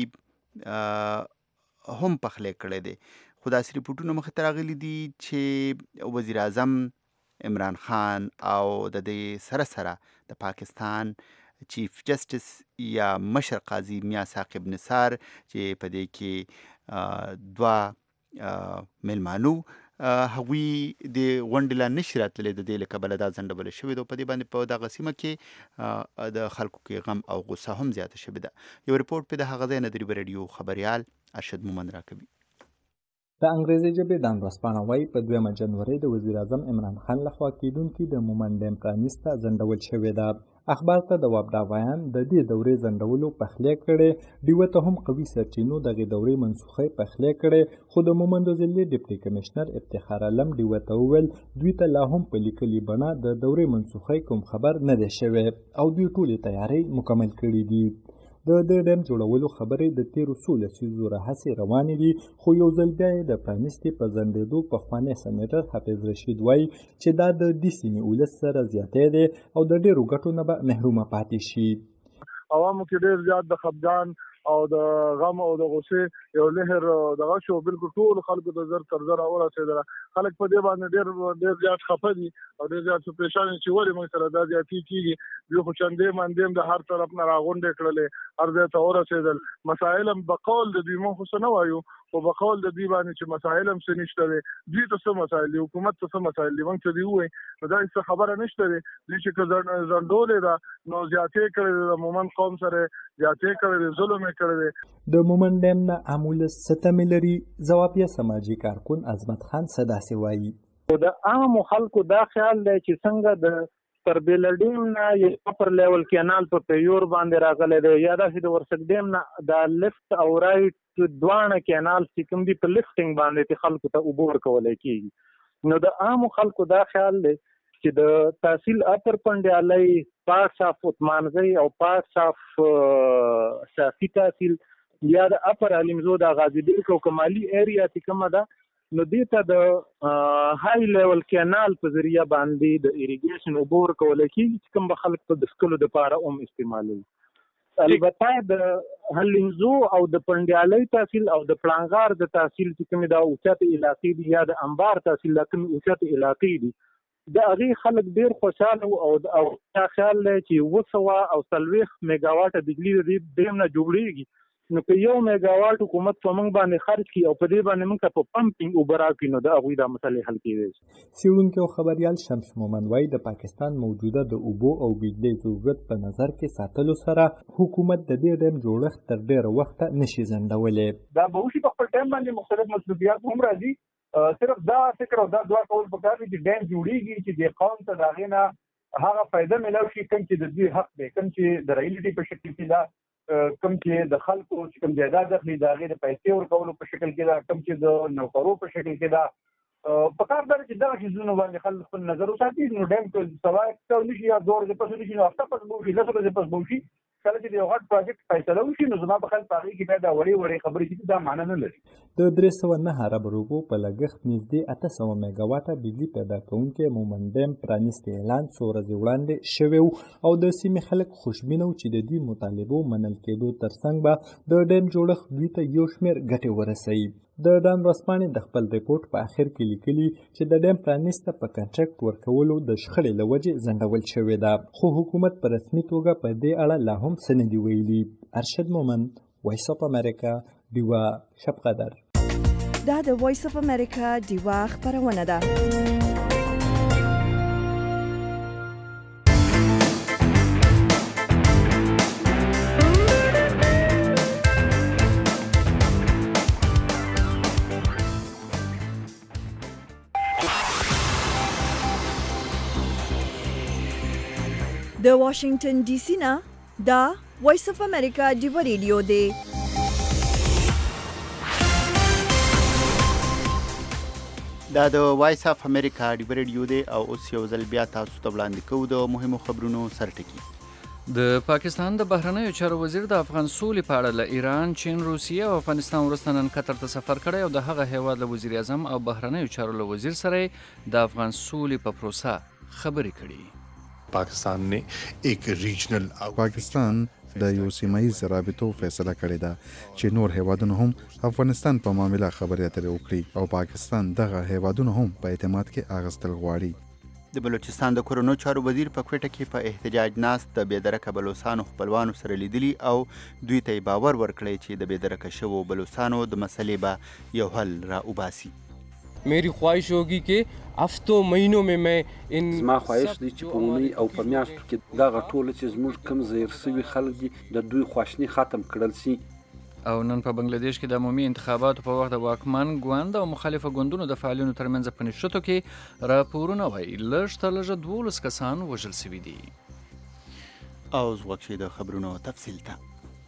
هم پخلی کړی دی. خو داسې ریپورټونه مخې ته راغلي دي چې وزیر اعظم عمران خان او د دې سره د پاکستان چیف جسټس یا مشر قاضي میاں ثاقب نثار چې په دې کې 2 میلمانو هغوی د غونډې لا نشي راتللی د دې له کبله دا ځنډولی شوې ده. په دې باندې په دغه سیمه کې د خلکو کې غم او غصه هم زیاته شوې ده. یو ریپورټ په د هغه ځای نه د ریو ریډیو خبریال ارشد مومند راکوي. د انګریزي ژبې د ورځپاڼه وایي په 2 جنوري د وزیر اعظم عمران خان لخوا کېدونکي د مومن ډیم پرانیسته ځنډول شوې ده. اخبار ته د وابډاویان د دې دورې ځنډولو پخلی کړی. ډیوه ته هم قوي سرچینو دغې دورې منسوخۍ پخلی کړی، خو د مومند ضلعې ډیپټي کمشنر افتخار علم ډیوه ته وویل دوی ته لا هم په لیکلي بڼه د دورې منسوخۍ کوم خبر نه دی شوی او دوی ټولې تیاری مکمل کړي دي. د دې ډیم جوړولو خبرې د تیرو 16 لسیزو راهیسې روانې دي، خو یو ځل بیا یې د پرانیستې په ځنډېدو پخوانی سنیټر حافظ رشید وایي چې دا د دې سیمې ولس سره زیاتی دی او د ډېرو ګټو نه به محرومه پاتې شي. عوامو کې ډېر زیات د خفګان او د غم او د غصې یو لهر دغه شو، بالکل ټول خلکو د زر تر زر اورسېدله. خلک په دې باندې ډېر زیات خفه دي او ډېر زیات پریشان چې ولې موږ سره دا زیاتې کېږي. دوی خو چندې مندې د هر طرف نه راغونډې کړلې، هر ځای ته ورسېدل. مسایل هم بقول د دوی موږ خو څه نه وایو، خو بقول د دوی باندې چې مسایل هم څه نشته دی. دوی ته څه مسایل دي، حکومت ته څه مسایل دي، موږ ته دوی ووایي نو دا هېڅ خبره نشته دی. دوی چې که ځنډولې ده نو زیاتې کړې ده، د مومن قوم سره زیاتې کړې ده، ظلم یې کړی دی. د مومن ډیم نه عامولس څه تمې لري؟ ځواب یې سماجي کارکون عظمت خان څه داسې وایي. د عامو خلکو دا خیال دی چې څنګه د تربیل ډیم نه یو اپر لیول کینال په پیور باندې راغلی دی، یا داسې د ورسک ډیم نه د لیفت او رایټ دواړه کینال چې کوم دي په لیفټینګ باندې خلکو ته اوبه ورکولی کېږي. نو د عامو خلکو دا خیال دی چې د تحصیل اپر پنډیالۍ، پارټس آف عثمانزۍ او پارټس آف صافي تحصیل یا د اپر علیمزو د غازی بیک او کمالي ایریا چې کومه ده، نو دې ته د های لیول کینال په ذریعه باندې د ایریګیشن اوبه ورکولی کېږي چې کوم به خلک په د څښلو دپاره هم استعمالوي. البته د هلیمزو او د پنډیالۍ تحصیل او د پړانګار د تحصیل چې کومې دا اوچتې علاقې دي یا د انبار تحصیل دا کومې اوچتې علاقې دي، د هغې خلک ډېر خوشحاله او دا خیال دی چې 240 میګاواټه بجلي د دې ډیم نه جوړېږي. نو که 1 میګاواټ حکومت په موږ باندې خرج کړي او په دې باندې موږ ته په پمپینګ اوبه راکړي نو د هغوی دا مسلې حل کېدی شي. څېړونکی او خبریال شمس مومند وایي د پاکستان موجوده د اوبو او بجلۍ ضرورت په نظر کې ساتلو سره حکومت د دې ډیم جوړښت تر ډېره وخته نشي ځنډولی. دا به وشي په خپل ټایم باندې مختلف مطلوبیات هم راځي. صرف دا فکر او دا دعا کول پکار دي چې ډیم جوړېږي چې د قوم ته د هغې نه هغه فایده میلاو شي کوم چې د دوی حق دی، کوم چې د رایلټي په شکل کې ده، کوم چې د خلکو چې کوم جایداد اخلي د هغې د پیسې ورکولو په شکل کې ده، کوم چې د نوکرو په شکل کې ده. پکار دا چې دغه څیزونو باندې خلک خپل نظر وساتي. نو ډیم که سبا یو نشي یا 2 ورځې پس نشي نو هفته پس به وشي، 10 ورځې پس به وشي، کله چې یو غټ پروجیکټ فیصله وشي نو زما په خیال په هغې کې بیا دا وړې خبرې چې دا معنا نه لري. د 309 ارب روپو په لګښت نږدې 800 میګاواټه بجلي پیدا کوونکی مومند ډیم پرانیستي اعلان څو ورځې وړاندې شوی او د سیمې خلک خوشبینه و چې د دوی مطالبو منل کېدو ترڅنګ به د ډیم جوړښت دوی ته یو شمېر ګټې ورسوي. د ډان ورځپاڼې د خپل ریپورت په اخر کې لیکلي چې د ډیم پرانیسته په کنټراکټ ورکولو د شخړې له وجې ځنډول شوې ده، خو حکومت په رسمي توګه په دې اړه لا هم څه نه دي ویلي. ارشد مومن، وایس اف امریکا، ډیوا شبقدر. دا د وایس اف امریکا ډیوا خبرونه ده. د واشنگټن ډي سي نه دا وایس اف امریکا ډیوا ریډیو دی. دا د وایس اف امریکا ډیوا ریډیو دی او اوس یو ځل بیا تاسو ته وړاندې کوو د مهمو خبرونو سرټکي. د پاکستان د بهرنیو چارو وزیر د افغان سولې په اړه له ایران، چین، روسیې او افغانستان وروسته نن قطر ته سفر کړی او د هغه هیواد له وزیر اعظم او بهرنیو چارو له وزیر سره د افغان سولې په پروسه خبرې کړي. पाकिस्तान ने एक रीजनल पाकिस्तान د یو سیمایي رابطو فیصله کړې ده چې نور هیوادونه هم افغانستان په معاملې خبرې اترې وکړي او پاکستان دغه هیوادونه هم په اعتماد کې اغستل غواړي. د بلوچستان د کورونو چارو وزیر په کوټه کې په احتجاج ناست د بېدرکه بلوچستانو خپلوانو سره لیدلي او دوی ته باور ورکړی چې د بېدرکه شوو بلوچستانو د مسلې به یو حل را وباسي. मेरी ख्वाहिश होगी कि हफ्तों महीनों में मैं इन زما خواهش دی چې په اونۍ او په میاشتو کې دغه ټول چې زموږ کم زیر سوي خلک دي د دوی خواشني ختم کړل سي. او نن په بنگلاديش کې د عمومي انتخاباتو په وخت د واکمن ګوند او مخالفه ګوندونو د فعالینو ترمنځ په نشټو کې راپورونه وایي لږ تر لږه 12 کسان وژل شوي دي. او زغوکشي د خبرونو تفصیل ته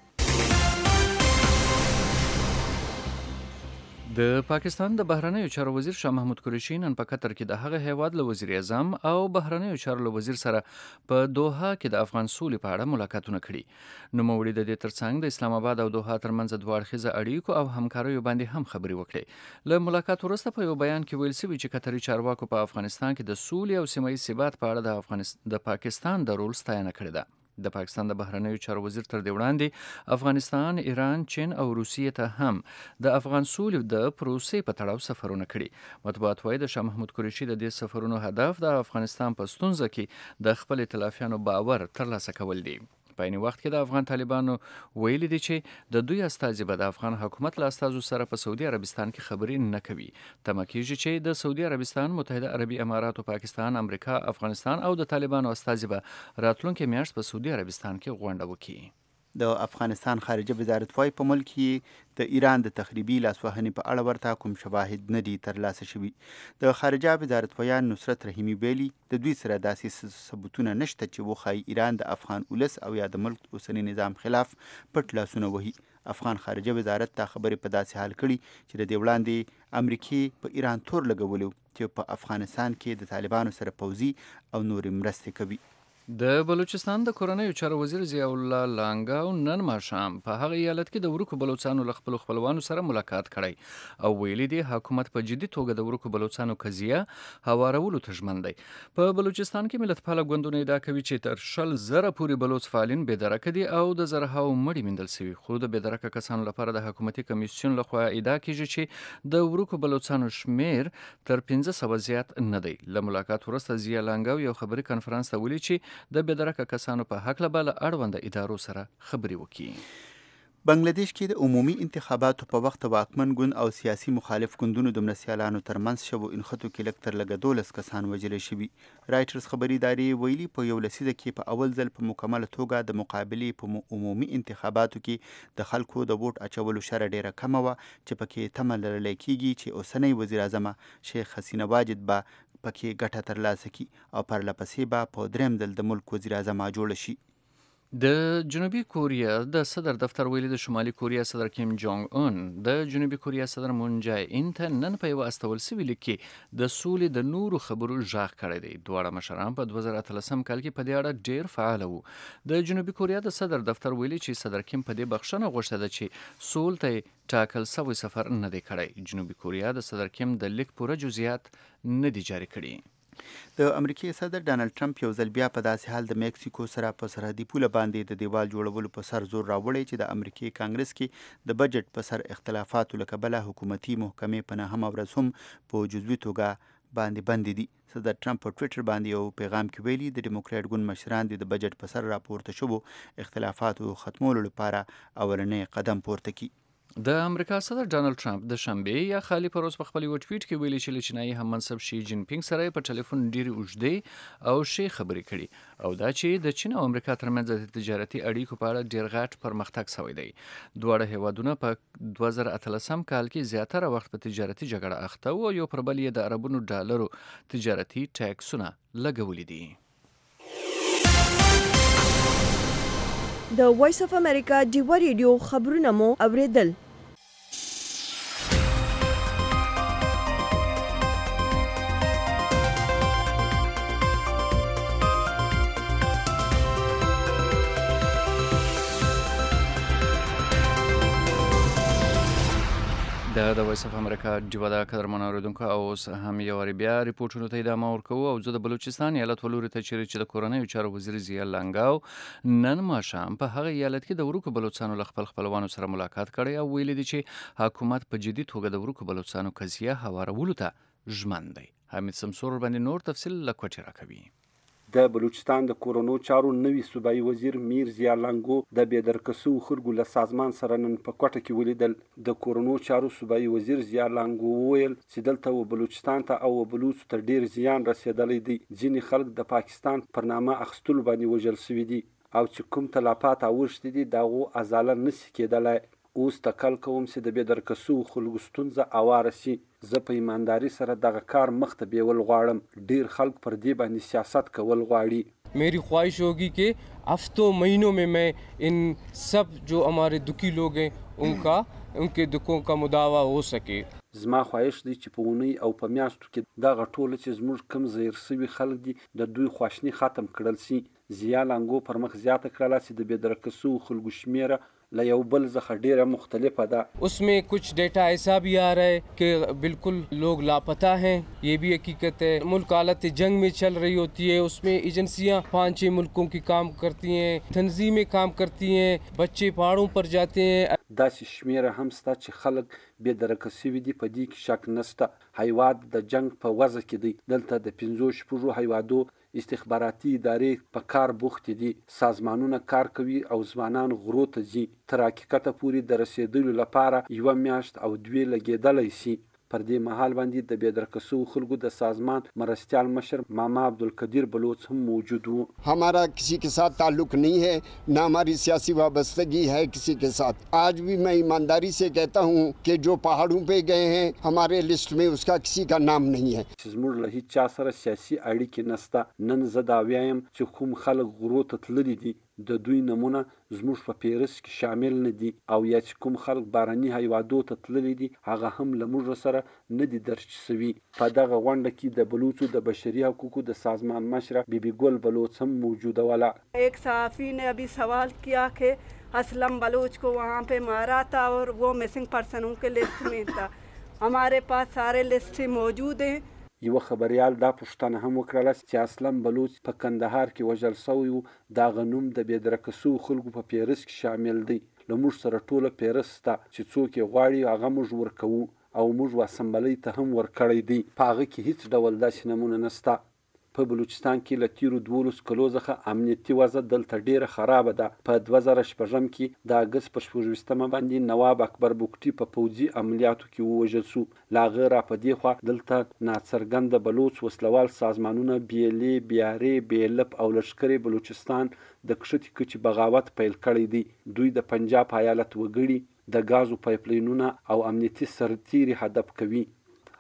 د پاکستان د بهرنیو چارو وزیر شاه محمود قریشي نن په قطر کې د هغه هیواد له وزیر اعظم او بهرنیو چارو له وزیر سره په دوحه کې د افغان سولې په اړه ملاقاتونه کړي. نوموړي د دې ترڅنګ د اسلام آباد او دوحه ترمنځ دوه اړخیزه اړیکو او همکاریو باندې هم خبرې وکړي. له ملاقات وروسته په یو بیان کې ویل شوي چې قطري چارواکو په افغانستان کې د سولې او سیمه ییز ثبات په اړه د پاکستان د رول ستاینه کړې ده. د پاکستان د بهرنیو چارو وزیر تر دې وړاندې افغانستان، ایران، چین او روسیې ته هم د افغان سولې د پروسې په تړاو سفرونه کړي. مطبوعات وایي د شاه محمود قریشي د دې سفرونو هدف د افغانستان په ستونزه کې د خپل ائتلافیانو باور ترلاسه کول دي. په عین وخت کې د افغان طالبانو ویلي دي چې د دوی استازي به د افغان حکومت له استازو سره په سعودي عربستان کې خبرې نه کوي. تمه کېږي چې د سعودي عربستان، متحده عربي اماراتو، پاکستان، امریکا، افغانستان او د طالبانو استازي به راتلونکي میاشت په سعودي عربستان کې غونډه وکړي. د افغانستان خارجه وزارت وايي په ملک کې د ایران د تخریبي لاسوهنې په اړه ورته کوم شواهد نه دي ترلاسه شوي. د خارجه وزارت ویان نصرت رحیمي ویلي د دوی سره داسې ثبوتونه نشته چې وښایي ایران د افغان ولس او یا د ملک اوسني نظام خلاف پټ لاسونه وهي. افغان خارجه وزارت ته خبرې په داسې حال کړي چې د دې وړاندې امریکې په ایران تور لګولو چې په افغانستان کې د طالبانو سره پوځي او نورې مرستې کوي. د بلوچستان د کورنیو چارو وزیر ضیاء الله لانګاو نن ماښام په هغه ایالت کې د ورکو بلوچستانو له خپلو خپلوانو سره ملاقات کړی او ویلي دی حکومت په جدي توګه د ورکو بلوچستانو قضیه هوارولو ته ژمن دی. په بلوچستان کې ملتپاله ګوندونه ادعا کوي چې تر 100,000 پورې بلوچ فعالین بېدرکه دي او د زرهاو مړي موندل شوي، خو د بېدرکه کسانو لپاره د حکومتي کمیسیون لخوا ادعا کیږي چې د ورکو بلوچستانو شمیر تر 500 زیات نه دی. له ملاقات وروسته ضیاء لانګاو یو خبري کنفرانس ته ویلي چې د بېدرکه کسانو په حق له بله اړونده ادارو سره خبرې وکړي. بنگلاديش کې د عمومي انتخاباتو په وخت واکمن ګوند او سیاسي مخالف ګوندونو د مرستیالانو ترمنځ شوو انخطو کې لږ تر لږه 12 کسان وژل شوي. رایټرز خبري ادارې ویلي په یو لسیزه کې په اول ځل په مکمله توګه د مقابلې په عمومي انتخاباتو کې د خلکو د ووټ اچولو شره ډیره کمه وه چې پکې تمه لرلی کیږي چې اوسنی وزیر اعظم شیخ حسینه واجد به پکې ګټه ترلاسه کړي او پرله پسې به په دریم ځل د ملک وزیر اعظم جوړ شي. د جنوبي کوریا د صدر دفتر ویلي د شمالي کوریا صدر کیم جونګ اون د جنوبي کوریا صدر مون جای این ته نن په یو استول سوي لیک کې د سولې د نورو خبرو ژغ کړی دی. دواړه مشران په 2013 کال کې په دې اړه ډیر فعال وو. د جنوبي کوریا د صدر دفتر ویلي چې صدر کیم په دې بخښنه غوښته ده چې سول ته ټاکل سوی سفر نه دی کړی. جنوبي کوریا د صدر کیم د لیک پوره جزئیات نه دي جاری کړي. د امریکای صدر ډانلډ ټرمپ یو ځل بیا په داسې حال د میکسیکو سره په سرحدي پوله باندې د دیوال جوړولو په سر زور راوړی چې د امریکای کانګرس کې د بجټ په سر اختلافاتو له کبله حکومتي محکمې په نهمه ورځ هم په جزوي توګه باندې بندې دي. صدر ټرمپ په ټویټر باندې یو پیغام کې ویلي د ډیموکراټ ګوند مشران د بجټ په سر راپورته شوو اختلافاتو ختمولو لپاره اولنی قدم پورته کړي. د امریکا صدر ډانلډ ټرمپ د شنبې یا خالي پر ورځ په خپل یو ټویټ کې ویلي چې له چینایي هم منصب شي جین پینګ سره په ټلیفون ډېرې اوږدې او ښې خبرې کړي او دا چې د چین او امریکا ترمنځ د تجارتي اړیکو په اړه ډېر غټ پرمختګ شوی دی. دواړه هیوادونه په 2013 کال کې زیاتره وخت په تجارتي جګړه اخته وو او یو پر بل یې د عربونو ډالرو تجارتي ټیکسونه لګولي دي. د وایس اف امریکا ډیوا ریډیو خبرونه مو اوریدل. د وایس اف امریکا ډیوا د قدرمن اوریدونکو او اوس هم یو بیا ریپورټونو ته ادامه ورکوو او زه د بلوچستان ایالت ولوري ته چیرې چې د کورنیو چارو وزیر ضیا لنګاو نن ماښام په هغه ایالت کې د ورکو بلوچستانو له خپل خپلوانو سره ملاقات کړی او ویلي دي چې حکومت په جدي توګه د ورکو بلوچستانو قضیه هوارولو ته ژمن دی. حمید سمسور باندې نور تفصیل له کوټې راکوي. د بلوچستان د کورونو چارو نوي صوبایي وزیر میر ضیا لنګو د بېدرکسو خلکو له سازمان سره نن په کوټه کې ولیدل. د کورونو چارو صوبایي وزیر ضیا لنګو وویل چې دلته و بلوچستان ته او بلوچ ته ډیر زیان رسېدلی دی. ځینې خلک د پاکستان پر نامه اخیستلو باندې وژل سوي دي او چې کوم تلفات اوښتي دي د هغو ازاله نشي کېدلی. اوس تکل کوم چې د بېدرکسو خلکو ستونزه اواره سي. زه په ایمانداري سره دغه کار مخ ته بیول غواړم. ډیر خلک پر دې باندې سیاست کول غواړي. मेरी ख्वाहिश होगी कि हफ्तों महीनों में मैं इन सब जो हमारे दुखी लोग हैं उनके दुखों का मुदावा हो सके. زما خواهش دی چې په اونۍ او په میاشتو کې دغه ټوله چې زموږ کم زیر سوي خلک دي د دوی خواشني ختم کړل سي. ضیا لنګو پر مخ زیاته کړله چې د بېدرکسو خلکو شمیره له یو بل څخه ډیره مختلفه ده. उसमें कुछ डेटा ऐसा भी आ रहा है कि बिल्कुल लोग लापता हैं. ये भी हकीकत है. मुल्क हालत जंग में चल रही होती है. उसमें एजेंसियां 5-6 मुल्कों की काम करती हैं, तंजीमें काम करती हैं, बच्चे पहाड़ों पर जाते हैं. داسې شمیره هم سته چې خلک بېدرکه سوي دي، په دې کې شک نسته. هیواد د جنگ په وضع کې دی. دلته د 5 هیوادو استخباراتي ادارې په کار بوختې دي. سازمانونه کار کوي او ځوانان غرو ته ځي. تر حقیقته پورې د رسېدلو لپاره 1 میاشت او 2 لګېدلی سي. پر دې مهال باندې د بېدرکسو خلکو د سازمان مرستیال مشر ماما عبدالقدیر بلوچ هم موجود ہوں. ہمارا کسی کے ساتھ تعلق نہیں ہے، نہ ہماری سیاسی وابستگی ہے کسی کے ساتھ. آج بھی میں ایمانداری سے کہتا ہوں کہ جو پہاڑوں پہ گئے ہیں ہمارے لسٹ میں اس کا کسی کا نام نہیں ہے. زموږ له هیچ چا سره سیاسي اړیکې نسته. نن زه دا وایم چې کوم خلک غرو ته تللي دي د دوی نمونه زموږ په پیرس کې شامل نه دي، او یا چې کوم خلک باراني هیوادو ته تللي دي هغه هم له موږ سره نه دي درج سوي. په دغه غونډه کې د بلوچو د بشري حقوقو د سازمان مشره بیبي ګل بلوچ هم موجوده ولا. ایک صحافی نے ابھی سوال کیا کہ اسلم بلوچ کو وہاں پہ مارا تھا اور وہ مسنگ پرسنوں کے لسٹ میں تھا. ہمارے پاس سارے لسٹ موجود ہیں. یو خبریال دا پوښتنه هم وکړله چې اسلم بلوچ په کندهار کې وژل سوی و. دغه نوم د بېدرکسو خلکو په پیرس کې شامل دی. له موږ سره ټوله پیرس شته چې څوک یې غواړي هغه موږ ورکوو او موږ اسمبلۍ ته هم ورکړی دی. په هغه کې هیڅ ډول داسې نمونه نسته. په بلوچستان کې له تیرو 12 کلو څخه امنیتي وضع دلته ډیره خرابه ده. په 2006 کې د اګست په 26 باندې نواب اکبر بوکټي په پوځي عملیاتو کې ووژل شو. له هغه را په دې خوا دلته ناڅرګنده بلوچ وسلوال سازمانونه بیلې، بیارې، بیلپ او لښکرې بلوچستان د کښتې کچې بغاوت پیل کړی دی. دوی د پنجاب ایالت وګړي د ګازو پایپلاینونه او امنیتي سرتیري هدف کوي.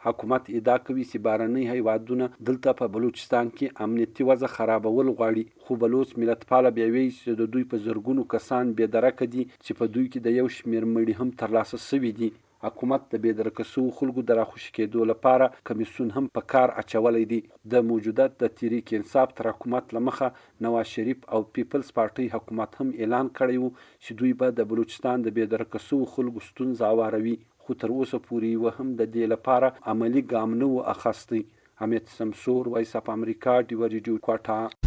حکومت ادعا کوي چې بهرني هیوادونه دلته په بلوچستان کې امنیتي وضع خرابول غواړي، خو بلوچ ملتپاله بیا وایي چې د دوی په زرګونو کسان بې درکه دي چې په دوی کې د یو شمېر مړي هم ترلاسه شوي دي. حکومت د بې درکه شوو خلکو د راخوشي کېدو لپاره کمیسیون هم په کار اچولی دی. د موجوده د تحریک انصاف تر حکومت له مخه نواز شریف او پیپلز پارټۍ حکومت هم اعلان کړی وو چې دوی به د بلوچستان د بې درکه شوو خلکو ستونزه هواروي، خو تر اوسه پورې یوه هم د دې لپاره عملي ګام نه و اخیستی. حمید سمسور، وایس اف امریکا، ډیوه ریډیو کوټه.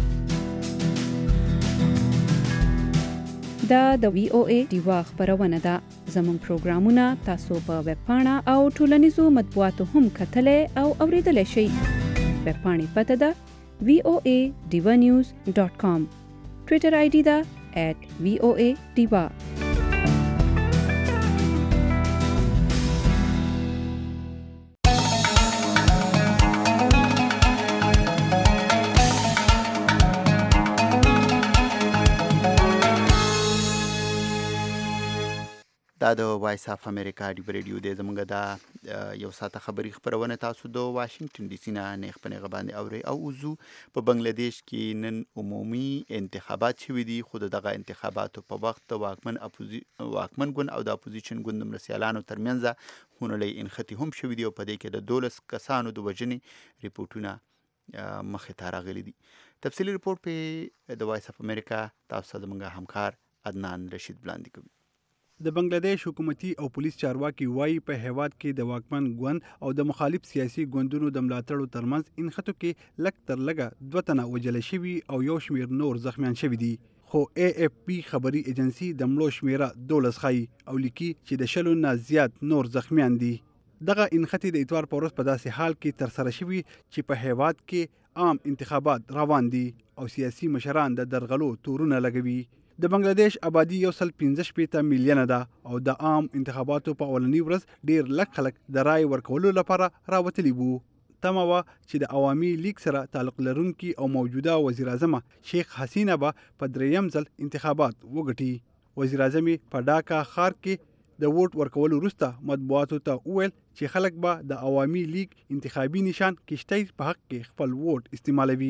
دا د وی او ای ډیوا خبرونه ده. زموږ پروګرامونه تاسو په ویب پاڼه او ټولنیزو مطبوعاتو هم کتلی او اوریدلی شئ. ویب پاڼې پته ده voanews.com. ټویټر آی ډي ده @voa_diva. دا د وایس اف امریکا ډیو ریډیو دی. زمونږ دا یو ساعته خبري خبرونه تاسو د واشنگټن ډي سي نه نیغ په نیغه باندې اورئ. او وضو په بنگلاديش کې نن عمومي انتخابات شوي دي، خو دغه انتخاباتو په وخت د واکمن ګوند او د اپوزیشن ګوند د مرسیالانو ترمنځ خونړۍ انختی هم شوي دي او په دې کې د 12 کسانو د وژنې ریپورټونه مخې ته راغلي دي. تفصیلي ریپورټ په د وایس اف امریکا تاسو ته زموږ همکار عدنان رشید وړاندې کوي. د بنگلاديش حکومتي او پولیس چارواکي وایي په هیواد کې د واکمن ګوند او د مخالف سیاسي ګوندونو د ملاتړو ترمنځ انخته کې لږ تر لږه 2 تنه وژل شوي او یو شمېر نور زخمیان شوي دي. خو AFP خبري ایجنسي د مړو شمیره 12 ښیي او لیکي چې د 100 نه زیات نور زخمیان دي. دغه انخته د اتوار په ورځ په داسې حال کې ترسره شوي چې په هیواد کې عام انتخابات روان دي او سیاسي مشران د درغلو تورونه لګوي. د بنگلاديش آبادی 1.15 میلیونه ده او د عام انتخاباتو په اولنی ورځ ډیر لږ خلک د رای ورکولو لپاره راوتلي وو. تمه وه چې د عوامي لیگ سره تعلق لرونکي او موجوده وزیر اعظم شیخ حسینه به په 3یم ځل انتخابات وګټي. وزیر اعظم په ډاکا ښار کې د ووټ ورکولو وروسته مطبوعاتو ته وویل چې خلک به د عوامي لیگ انتخابي نشان کشتی په حق کې خپل ووټ استعمالوي.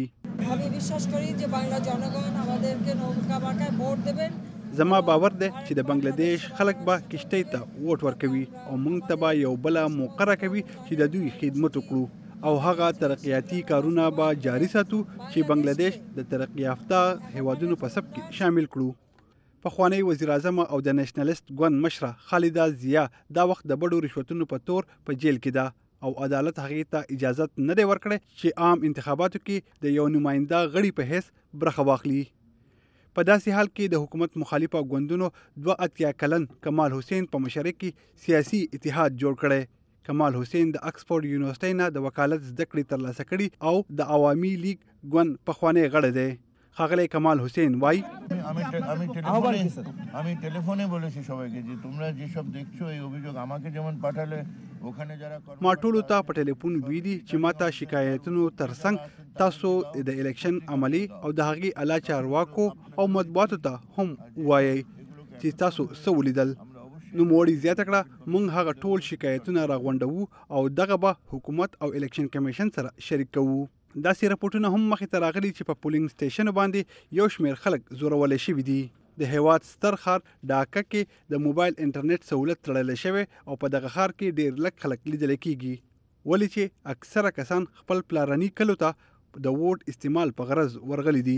زما باور دی چې د بنگلاديش خلک به کشتی ته ووټ ورکوي او موږ ته به یو بل موقره کوي چې د دوی خدمت وکړو او هغه ترقیاتي کارونه به جاري ساتو چې بنگلاديش د ترقی یافته هیوادونو په سب کې شامل کړو. پخوانی وزیر اعظم او د نېشنلست ګوند مشره خالده ضیا دا وخت د بډو رشوتونو په تور په جیل کې ده او عدالت هغې ته اجازه نه دی ورکړی چې عام انتخاباتو کې د یو نماینده غړي په حیث برخه واخلي. په داسې حال کې د حکومت مخالفه ګوندونو 82 کلن کمال حسین په مشرۍ کې سیاسي اتحاد جوړ کړی. کمال حسین د اکسفورد یونیورسيټي نه د وکالت زده کړې ترلاسه کړي او د عوامي لیگ ګوند پخوانی غړی دی. খাগলে কামাল হোসেন ওয়াই আমি টেলিফোনে বলেছি সবাইকে যে তোমরা যেসব দেখছো এই অভিযোগ আমাকে যেমন পাঠালে ওখানে যারা ما ټولو ته په ټلیفون ویلي چې ماته شکایتونو ترڅنګ تاسو د الیکشن عملی او د هغې اعلی چارواکو او مطبوعاتو ته هم وایي چې تاسو څه ولیدل. نو موړي زیاته کړه موږ هغه ټول شکایتونه راغونډو او دغه به حکومت او الیکشن کمیشن سره شریک کوو. داسې راپورټونه هم مخې ته راغلي چې په پولینګ سټیشن باندې یو شمېر خلک زورولې شوي دي. د هیواد ستر ښار ډاکا کې د موبایل انټرنیټ سہولت تړلی شوی او په دغه ښار کې ډېر لږ خلک لیدل کېږي ولې چې اکثره کسان خپل پلارني کلو ته د ووټ استعمال په غرض ورغلي دي.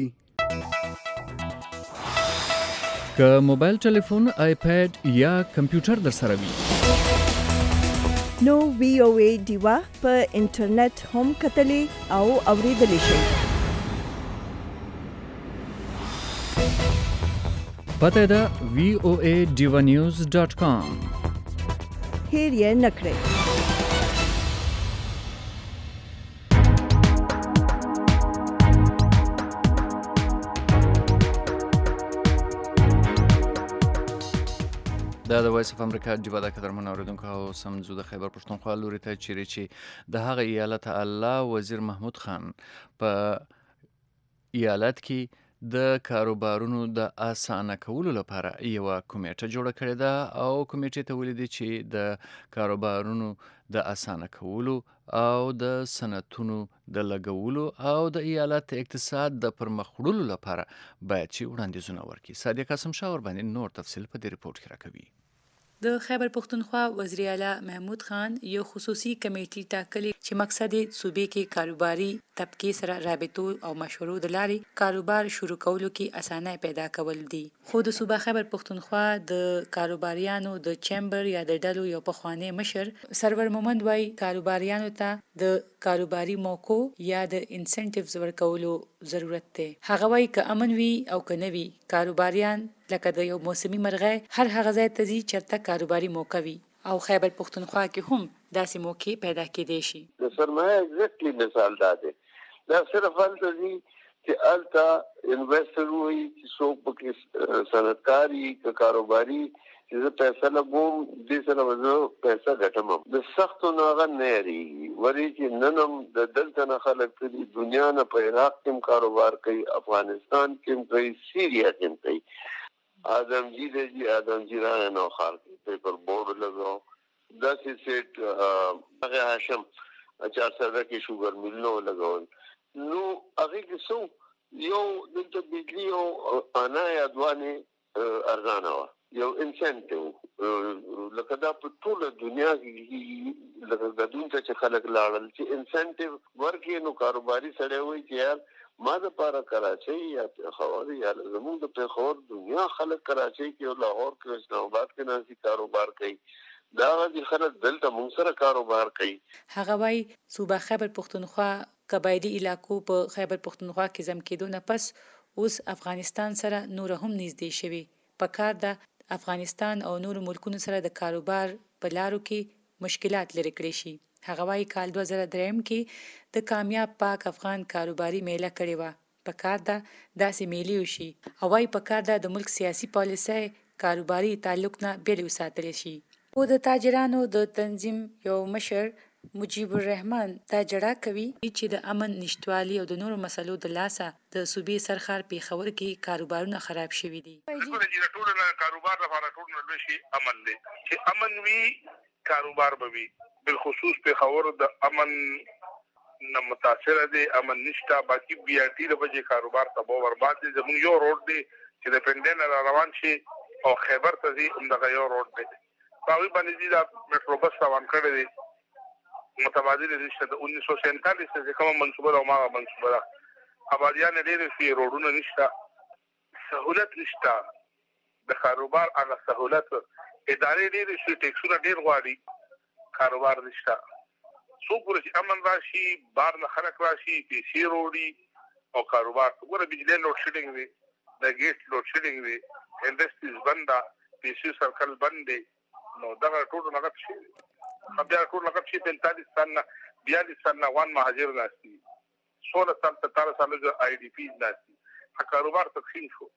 که موبایل ټلیفون، آیپیډ یا کمپیوټر در سره وي نو وی او ای ډیوا په انټرنیټ هم کتلی او اوریدلی شئ. پته ده voanews.com. هیر یې نکړئ. دا د وایس اف امریکا ډیوا د قدرمن اوریدونکو او سمزو د خیبر پښتونخوا لوري ته چیرې چې د هغه ایالت الله وزیر محمود خان په ایالت کې د کاروبارونو د اسانه کولو لپاره یو کمیټه جوړه کړې ده او کمیټې ته ولیدي چې د کاروبارونو د اسانه کولو او د صنعتونو د لګولو او د ایالت اقتصاد د پرمخ وړلو لپاره باید چې وړاندیزونه ورکړي. صادق قاسم شاه ورباندې نور تفصیل په دې ریپورت کې راکوي. د خیبر پختونخوا وزیر اعلی محمود خان یو خصوصي کمیټې ټاکلې چې مقصد یې صوبې کې کاروباري طبقه سره رابطو او مشورو د لارې کاروبار شروع کولو کې اسانه پیدا کول دي. خو د صوبه خیبر پختونخوا د کاروباریانو د چیمبر یا د ډلو یو پخوانی مشر سرور مومند وای کاروباریانو ته د کاروباري موقع یا د انسنټیوز ورکولو ضرورت دی. هغه وای ک امن وی او ک نوی کاروباریان لکه د یو موسمي مرغه هر هغه ځای ته ځي چرته کاروباري موقع وي او خیبر پختونخوا کې هم داسې موقع پیدا کېدای شي. د سرمایه ایگزیکټلی مثال دا دی. دا صرف هلته دي چې هلته انویسټر وایي چې څوک پکې صنعتکار وي که کاروباري چې زه پیسه لګوم دې سره به زه پیسه ګټم. د سختو نه هغه نه یارېږي ولې چې نن هم د دلته نه خلک د دنیا نه په عراق کې هم کاروبار کوي، افغانستان کې هم کوي، سیریا کې هم کوي. آدمجی دی جی آدمجی رانه نوخار کې پیپر بورډ لګاو داسې سیټ هغه هاشم 400 کې شوګر مل نو لګول. نو هغه کې څو یو د بجلی او انا یادوانه ارزانه وا یو انسنټیو لکه دا په ټوله دنیا کې لکه غدون ته چې خلک لاړل چې انسنټیو ورکې نو کاروباري سره وي چې یار ما د پاره کراچۍ یا پېښور یا زموږ د پېښور دنیا خلک کراچۍ کې او لاهور کې اسلام آباد کې ناسي کاروبار کوي. دا غوډي خلک دلته موږ سره کاروبار کوي. هغه وای صوبه خیبر پختونخوا قبایلی علاقو په خیبر پختونخوا کې زم کېدو نه پس اوس افغانستان سره نور هم نږدې شوي. په کار د افغانستان او نور ملکونو سره د کاروبار په لارو کې مشکلات لري کړی شي. هغه وای کال 2003 کې د کامیاب پاک افغان کاروباري میله کړې و. په کار د داسې میلې وشي او وای په کار د ملک سیاسي پالیسۍ کاروباري تعلق نه بیل وساتل شي. او د تاجرانو د تنظیم یو مشر مجیب الرحمن دا جړه کوي چې د امن نشټوالي او د نورو مسلو د لاسه د صوبې سرخار پیښور کې کاروبارونه خراب شوي دي. ټول کاروبار لپاره ټول نو شي امن دی چې امن وی کاروبار به وي. بالخصوص پیښور د امن نه متاثر دی، امن نشته. باقي بي آر ټي د بجې کاروبار تباہ برباد دي. زموږ یو روډ دی چې د پندن روان شي او خیبر ته ځي همدغه یو روډ دی. په باندې دي دا میټرو بس روان کړی دی متبادل رشته د 1947 څخه کوم منصوبه او ما منصوبه ده. آبادیان ډېر شي، روډونه نشته، سہولت نشته د کاروبار. هغه سہولت ادارې ډېر شي، ټیکسونه ډېر غواړي، کاروبار نشته. څوک چې امن راشي بار نه خلک راشي پیسې وروړي او کاروبار وګوره. بجلی لوډ شیډینګ دی، د ګیټ لوډ شیډینګ دی، انډسټریز بند ده، پیسې سرکل بند دی. نو دغه ټول نغت شي بیا ټول نغت شي 45 سال نه 42 سال نه وان مهاجر ناشتي 16 سال 17 سال د آی ډی پی ناشتي کاروبار تقسیم شو.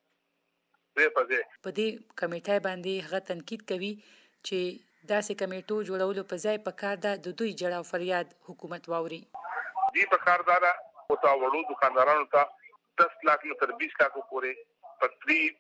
په دې کمیټه باندې هغه تنقید کوي چې داسې کمیټو جوړولو په ځای په کار ده د دوی جړه او فریاد حکومت واوري. دې په کار ده او تا وړو دکاندارانو ته 10 लाख نه تر 20 लाख پورې په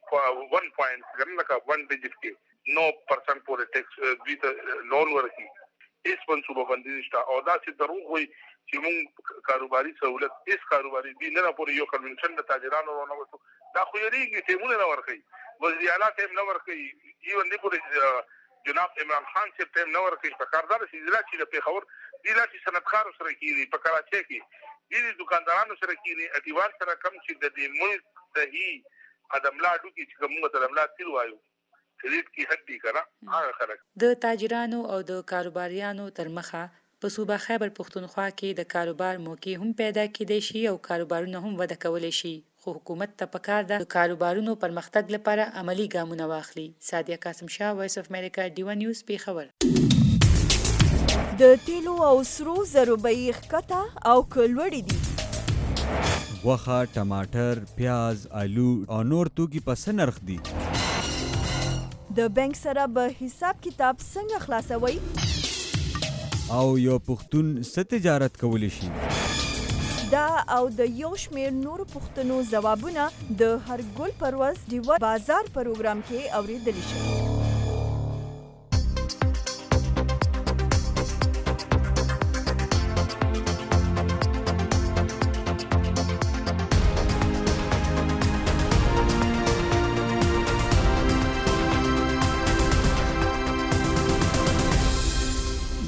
3 1 لکه 1 ډیجټ کې 9% پورې ټیکس دوی ته لون ورکړي. هیڅ منصوبه بندي نشته او دا چې دروغ وي چې موږ کاروباري سہولت هیڅ کاروباري دي نه پورې یو کنونشن د تاجرانو ورونه وته دا خو یریږي ټیمونه نه ورکړي. وزیر اعلی ټیم نه ورکړي، ایون نه پورې جناب عمران خان چې ټیم نه ورکړي. په کاردار سیزلا چې د پیښور دي چې صنعتکار سره کیږي، په کراچۍ کې دي دکاندارانو سره کیږي، اټیوار سره کم چې د دې ملک صحیح ادملا ډو کې چې کومه ادملا تیر وایو کریډ کې هدي کړه هغه خلک. د تاجرانو او د کاروباریانو تر مخه په صوبه خیبر پختونخوا کې د کاروبار موقع هم پیدا کېدای شي او کاروبارونه هم وده کولی شي. خو حکومت ته پکار ده د کاروبارونو پرمختګ لپاره عملی ګامونه واخلي. صادق قاسم شاه، وایس اف امریکا، ډیوا نیوز، پیښور. د تیلو او سرو زرو بیې ښکته او کلوړې دي. غوښه، ټماټر، پیاز، آلو او نور توکي په څه نرخ دي؟ د بانک سره به حساب کتاب څنګه خلاصوي؟ او یو پښتون څه تجارت کولی شي؟ دا او د یو شمېر نورو پوښتنو ځوابونه د هرګل پرواز ډیوا بازار پروګرام کې اوریدلی شي.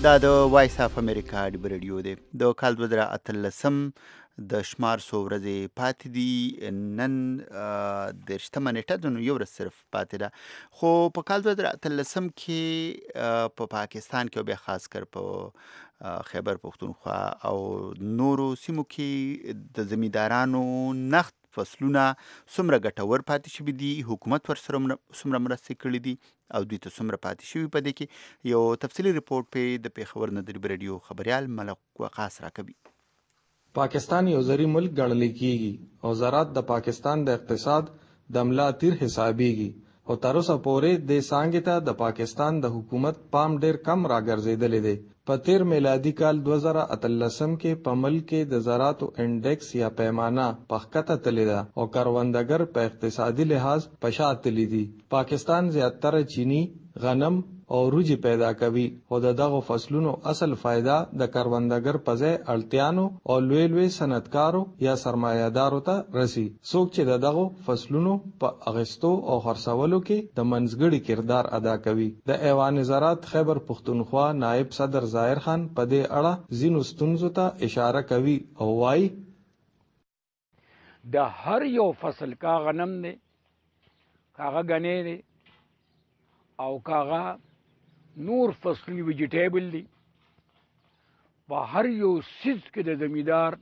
دا د وایس اف امریکا ډیب رادیو دی. د کال 2013 د شمار څو ورځې پاتې دي، نن 30 نیټه ده، نو یو ورځ صرف پاتې ده. خو په کال 2013 کې په پاکستان کې او بیا خاص کر په خیبر پختونخوا او نورو سیمو کې د زمیندارانو نقد فصلونه څومره ګټور پاتې شوي دي، حکومت ورسره څومره مرستې کړي دي او دوی ته څومره پاتې شوي. په دې کې یو تفصیلي رپورټ په د پیښور نه د ریب رادیو خبریال ملک وقاص راکوي. پاکستان یو زری ملک ګڼل کیږي او زراعت د پاکستان د اقتصاد د ملا تیر حسابيږي او تر اوسه پورې د څنګه ته د پاکستان د حکومت پام ډیر کم راګرځیدلې دی. په تیر میلادي کال 2013 کې په ملک کې د زراعت انډیکس یا پیمانه پخکته تللی ده او کروندګر په اقتصادي لحاظ پشات تللی دي. پاکستان زیاتره چینی، غنم او روجي پیدا کوي او دغه فصلونو اصل فائدہ د کروندګر په ځای اړتیانو او لوی صنعتکارو یا سرمایه‌دارو ته رسی. څوک چې دغه فصلونو په اغستو او خرڅولو کې د منځګړي کردار ادا کوي. د ایوان زراعت خیبر پختونخوا نائب صدر ظاهر خان په دې اړه ځینو ستونزو ته اشاره کوي او وايي د هر یو فصل کا غنم دی، کاغه غنې دی او کاغه نور فصلی ویجیټیبل دی، په هر یو سیز کې د زمیندار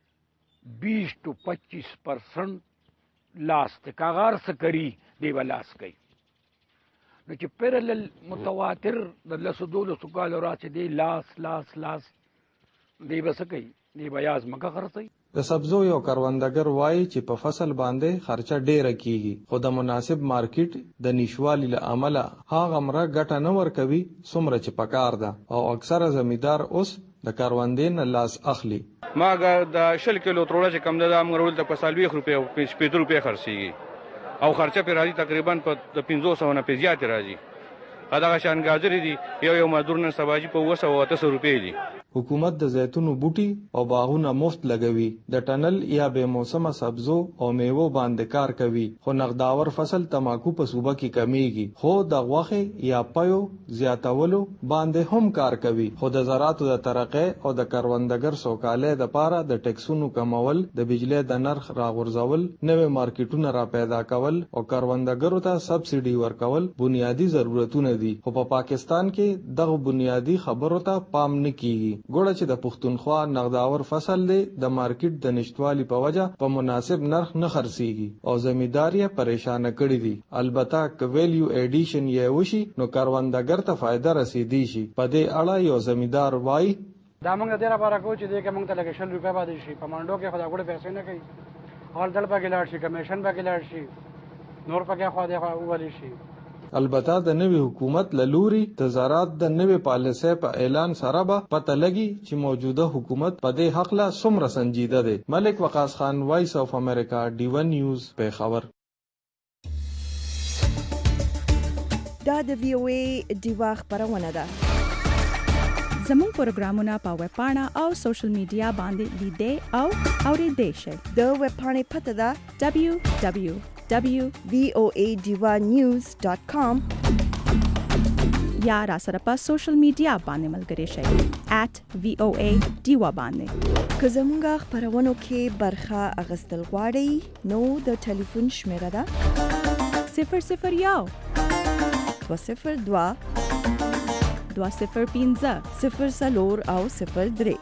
20 to 25% لاس ته کاغار سکری دی ولاس کوي. نو چې پیرلل متواتر د لسو دولسو کالو راځي دی لاس دی بس کوي، دی بیاز مکه خرڅي. د سبزو یو کروندګر وایي چې په فصل باندې خرچه ډیره کیږي، خو د مناسب مارکیټ د نشوالي له امله هغه مره ګټه نه ورکوي څومره چې پکار ده او اکثره زمیندار اوس د کروندې نه لاس اخلي. ما د 10 کیلو تروړه چې کم ده موږ ته په سال 20 روپے او 50 روپے خرڅيږي او خرچه په راځي تقریبا په 500 نه په زیات راځي. دا شان گاجر دي یو مزدور نن سباجي په 200 روپے دي. حکومت د زیتونو بوټي او باغونه مفت لګوي، د ټنل یا به موسمه سبزو او میوو باندې کار کوي، خو نقداور فصل تماکو په صوبه کې کمیږي. خو د غوښې یا پيو زیاتولو باندې هم کار کوي. خو د زراعت د ترقې او د کروندګر سوکالۍ لپاره د ټیکسونو کمول، د بجلی د نرخ راغورځول، نوې مارکیټونه را پیدا کول او کروندګرو ته سبسيډي ورکول بنیادی ضرورتونه دي. خو په پاکستان کې دغه بنیادی خبرو ته پام نه کیږي. ګوره چې د پښتونخوا نقداور فصل دی د مارکیټ د نشټوالي په وجه په مناسب نرخ نه خرڅيږي او زمیندار یې پریشان کړي دي. البته ک ویلیو ایډیشن یې وشي نو کروندګر ته فائدہ رسیدي شي. په دې اړه یو زمیندار وایي دا موږ د ډیره بار کوو چې دې کې موږ ته لګ 100 روپیا باندې شي، په منډو کې خدا ګوره پیسې نه کوي، اول دل پکې لاړ شي، کمیشن پکې لاړ شي، نور پکې خو دې وولي شي. البته د نوې حکومت لوري د زراعت د نوې پالیسۍ په اعلان سره به پته لګي چې موجوده حکومت په دې حق لا څومره سنجیده دی. ملک وقاص خان، وایس اف امریکا، ډیون نیوز، پیښور. دا د وی او ای ډیوا خبرونه ده. زموږ پروګرامونه په ویب پاڼه او سوشل میډیا باندې لیدئ او اوریدئ شئ. د ویب پاڼې پته ده www.voadivanews.com یا را سره په سوشل میډیا باندې ملګري شئ @VOA ډیوا باندې. که زموږ خبرونو کې برخه اخیستل غواړئ نو د ټلیفون شمیره ده 001 202 205 04 او 03.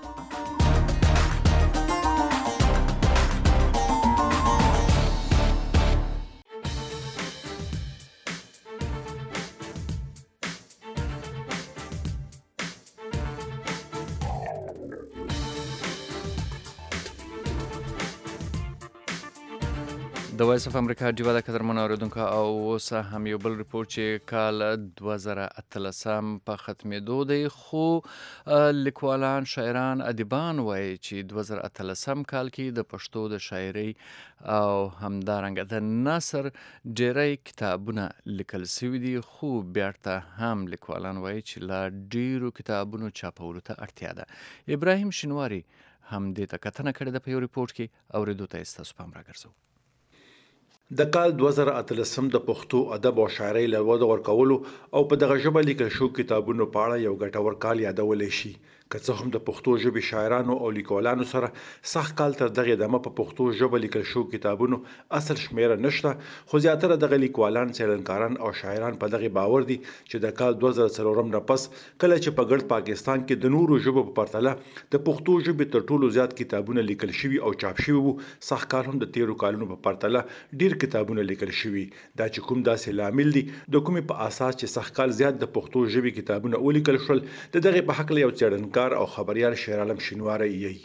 د وایس اف امریکا ډیوا د قدرمنو اوریدونکو او اوس هم یو بل ریپورت چې کال 2013 په ختمېدو دی، خو لیکوالان، شاعران، ادیبان وایي چې 2013 کال کې د پښتو د شاعرۍ او همدارنګه د نثر ډیری کتابونه لیکل شوي دي، خو بیرته هم لیکوالان وایي چې لا ډیرو کتابونو چاپولو ته اړتیا ده. ابراهیم شینواری هم دې ته کتنه کړې ده په یو ریپورت کې، اوریدو ته یې ستاسو پام راګرځوو. د کال 2013 د پښتو ادب او شاعرۍ له وده ورکولو او په دغه ژبه لیکل شو کتابونو په اړه یو ګټور کال یادولی شي. که څه هم د پښتو ژبې شاعرانو او لیکوالانو سره سخت کال تر دغه دمه په پښتو ژبه لیکل شو کتابونو اصل شمیره نشته، خو زیاتره دغه لیکوالان، څېړنکاران او شاعران په دغه باور دي چې د کال 2004 نه پس کله چې په ګډ پاکستان کې د نورو ژبو په پرتله د پښتو ژبې تر ټولو زیات کتابونه لیکل شوي او چاپ شوي وو، سخت کال هم د تیرو کالونو په پرتله ډیر کتابونه لیکل شوي. دا چې کوم داسې لامل دي د کومې په اساس چې سخت کال زیات د پښتو ژبې کتابونه ولیکل شول، د دغه په حق له یو څېړنکار او خبريال شیر عالم شینواری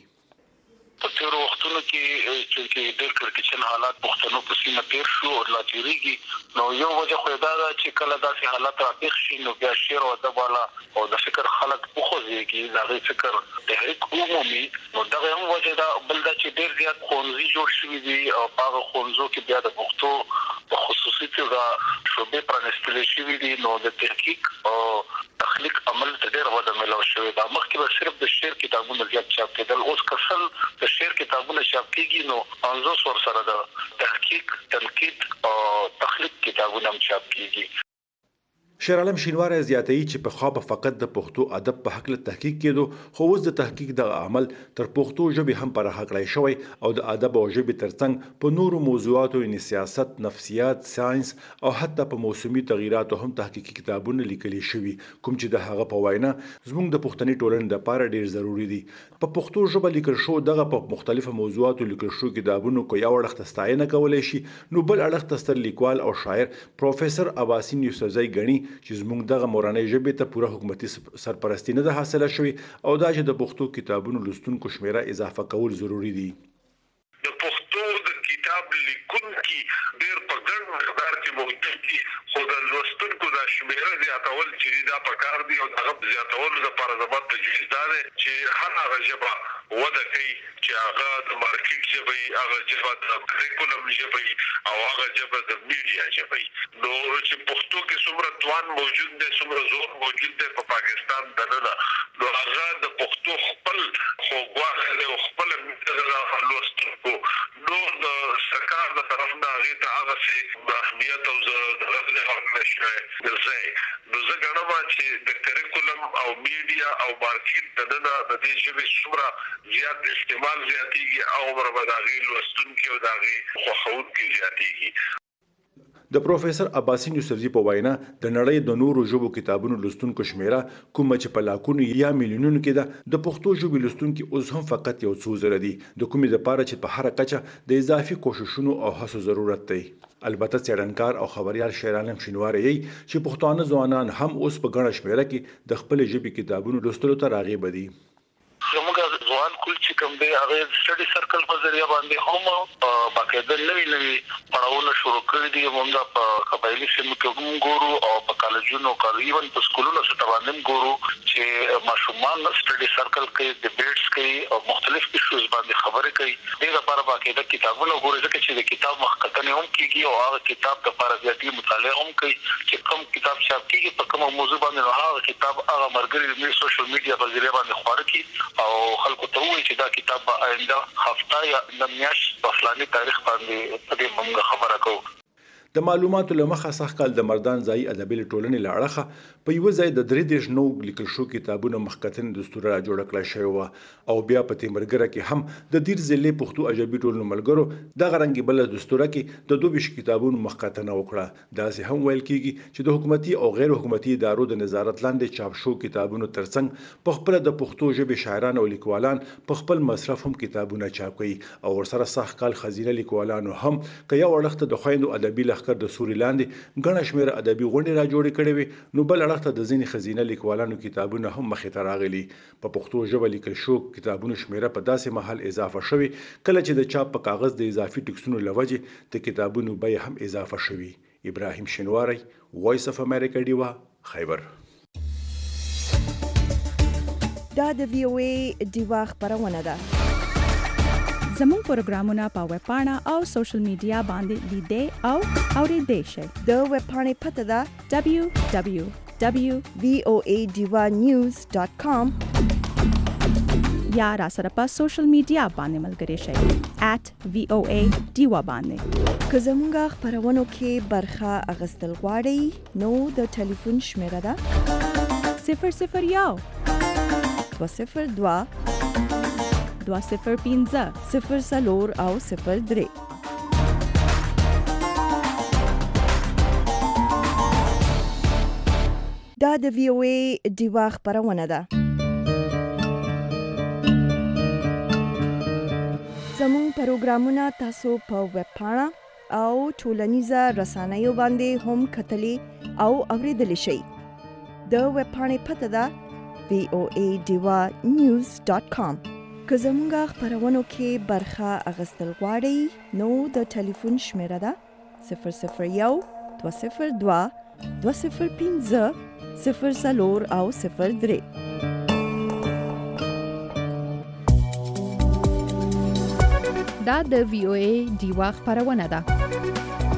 یې په تیرو وختونو کې چې ډېر کړکېچن حالات پښتنو په سیمه تیر شو او لا تیریږي، نو یو وجه خو دا ده چې کله داسې حالات راپېښ شي نو بیا شعر او ادب والا او د فکر خلک وخوځېږي، د هغې فکر تحریک ومومي، نو دغه هم وجه ده. بل دا چې ډېر زیات ښوونځي جوړ شوي دي او په هغه ښوونځو کې بیا د پښتو په خصوصي توګه شعبې پرانیستلی شوي دي، نو د تحقیق او تخلیق عمل ته ډېر وده میلاو شوې ده. مخکې به صرف د شعر کتابونه زیات چاپ کېدل، اوس که سل د شعر کتابونه چاپ کېږي نو 50 ورسره د تحقیق، تنقید او تخلیق کتابونه هم چاپ کېږي. شیر عالم شینواری زیاتوي چې په خوا به فقط د پښتو ادب په حق له تحقیق کېدو، خو اوس د تحقیق دغه عمل تر پښتو ژبې هم پراخه کړی شوی او د ادب او ژبې ترڅنګ په نورو موضوعاتو یعنې سیاست، نفسیات، ساینس او حتی په موسمي تغییراتو هم تحقیقي کتابونه لیکلي شوي، کوم چې د هغه په وینا زموږ د پښتني ټولنې دپاره ډېر ضروري دي. په پښتو ژبه لیکل شو دغه په مختلفو موضوعاتو لیکل شو کتابونو کو یو اړخ ته ستاینه کولی شي، نو بل اړخ ته ستر لیکوال او شاعر پروفیسر عباسین یوسفزی ګڼي چې زموږ دغه مورنۍ ژبې ته پوره حکومتي سرپرستي نه ده حاصله شوې او دا چې د پښتو کتابونو لوستونکو شمیره اضافه کول ضروري دي. د پښتو د کتاب لیکونکي ډېر په ګڼ مقدار کې موجود دي، خو د لوستونکو د شمیره زیاتول چې دا پکار دي او دغه زیاتولو لپاره زما تجویز دا دی چې هر هغه ژبه وده کوي چې هغه د مارکیټ ژبه وي، هغه ژبه د کریکولم ژبه وي او هغه ژبه د میډیا ژبه وي. نو چې پښتو کې څومره توان موجود دی، څومره زور موجود دی په پاکستان دننه، نو هغه د پښتو خپل خوږوالی دی او خپله مینه ده لوستونکو، نو د سرکار د طرف نه هغې ته هغسې د اهمیت او دغه ورکړی شوی ځای. نو زه ګڼم چې د کریکولم او میډیا او مارکیټ دننه د دې ژبې څومره زیات استعمال زیاتېږي او عمر به د هغې لوستونکي او د هغې خوښونکي زیاتېږي. د پروفیسر عباسین یوسفزي په وینا د نړۍ د نورو ژبو کتابونو لوستونکو شمیره کومه چې په لاکونو یا میلیونونو کې ده، د پښتو ژبې لوستونکي اوس هم فقط یو څو زره دي، د کومې دپاره چې په هره کچه د اضافي کوښښونو او هڅو ضرورت دی. البته څېړنکار او خبریال شیر عالم شینواری یې چې پښتانه ځوانان هم اوس په ګڼه شمیره کې د خپلې ژبې کتابونو لوستلو ته راغیبه دي. زموږ ځوان کل چې کوم دی هغې سټډي سرکل په ذریعه باندې هم باقاعده نوي پړاوونه شروع کړي دي. موږ په قبایلي سیمو کې هم ګورو او په کالجونو ایون په سکولونو سطح باندې هم ګورو چې ماشومان سټډي سرکل کوي، ډیبیټس کوي او مختلف ایشوز باندې خبرې کوي. دې لپاره باقاعده کتابونه ګوري، ځکه چې د کتاب مخکتنې هم کېږي او هغه کتاب لپاره زیاتې مطالعه هم کوي چې کوم کتاب چاپ کېږي په کومه موضوع باندې، نو هغه کتاب هغه ملګري د سوشل میډیا په ذریعه باندې خواره کړي او خلکو ته ووایي چې دا کتاب به آینده هفته یا د میاشت په فلاني تاریخ باندې په دې موږ خبره کوو. د معلوماتو له مخه سخت کال د مردان ځایي ادبي ټولنې له اړخه په یوه ځای د 33 نو لیکل شو کتابونه مخکتنې دستور را جوړه کړی شوې وه او بیا په تیمرګره کې هم د دیر ضلع پښتو ادبي ټولنو ملګرو دغه رنګې بله دستوره کې د 22 کتابونو مخکتنه وکړه. داسې هم ویل کېږي چې د حکومتي او غیر حکومتي ادارو د نظارت لاندې چاپ شو کتابونو ترڅنګ په خپله د پښتو ژبې شاعران او لیکوالان په خپل مصرف هم کتابونه چاپ کوي او ورسره سخت کال خزینه لیکوالانو هم که یو اړخ ته د خویندو ادبي لښکر د سوري لاندې ګڼه شمېره ادبي غونډې را جوړې کړې وې، نو بل اړخ ته د ځینې ښځینه لیکوالانو کتابونه هم مخې ته راغلي. په پښتو ژبه لیکل شو کتابونو شمېره په داسې مهال اضافه شوې کله چې د چاپ په کاغذ د اضافي ټکسونو له وجې د کتابونو بیه هم اضافه شوې. ابراهیم شینواری، وایس اف امریکا، ډیوا، خیبر. دا د وی او ای ډیوا خبرونه ده. زموږ پروګرامونه په ویب پاڼه او سوشل میډیا باندې لیدئ او اورېدئ شئ. د ویب پاڼې پته ده www.voadivanews.com یا را سره په سوشل میډیا باندې ملګري شئ @VOA ډیوا باندې. که زموږ خبرونو کې برخه اغستل غواړئ نو د ټلیفون شمیره ده 001 202 205 04 او 03. دا د VOA ډیوا خبرونه ده. زموږ پروګرامونه تاسو په ویب پاڼه او ټولنیزه رسنیو باندې هم کتلی او اوریدلی شئ. د ویب پاڼې پته ده voadivanews.com. که زموږ خبرونو کې برخه اغستل غواړئ نو د ټلیفون شمیره ده 001 202 205 04 او 03. دا د VOA ډیوا خبرونه ده.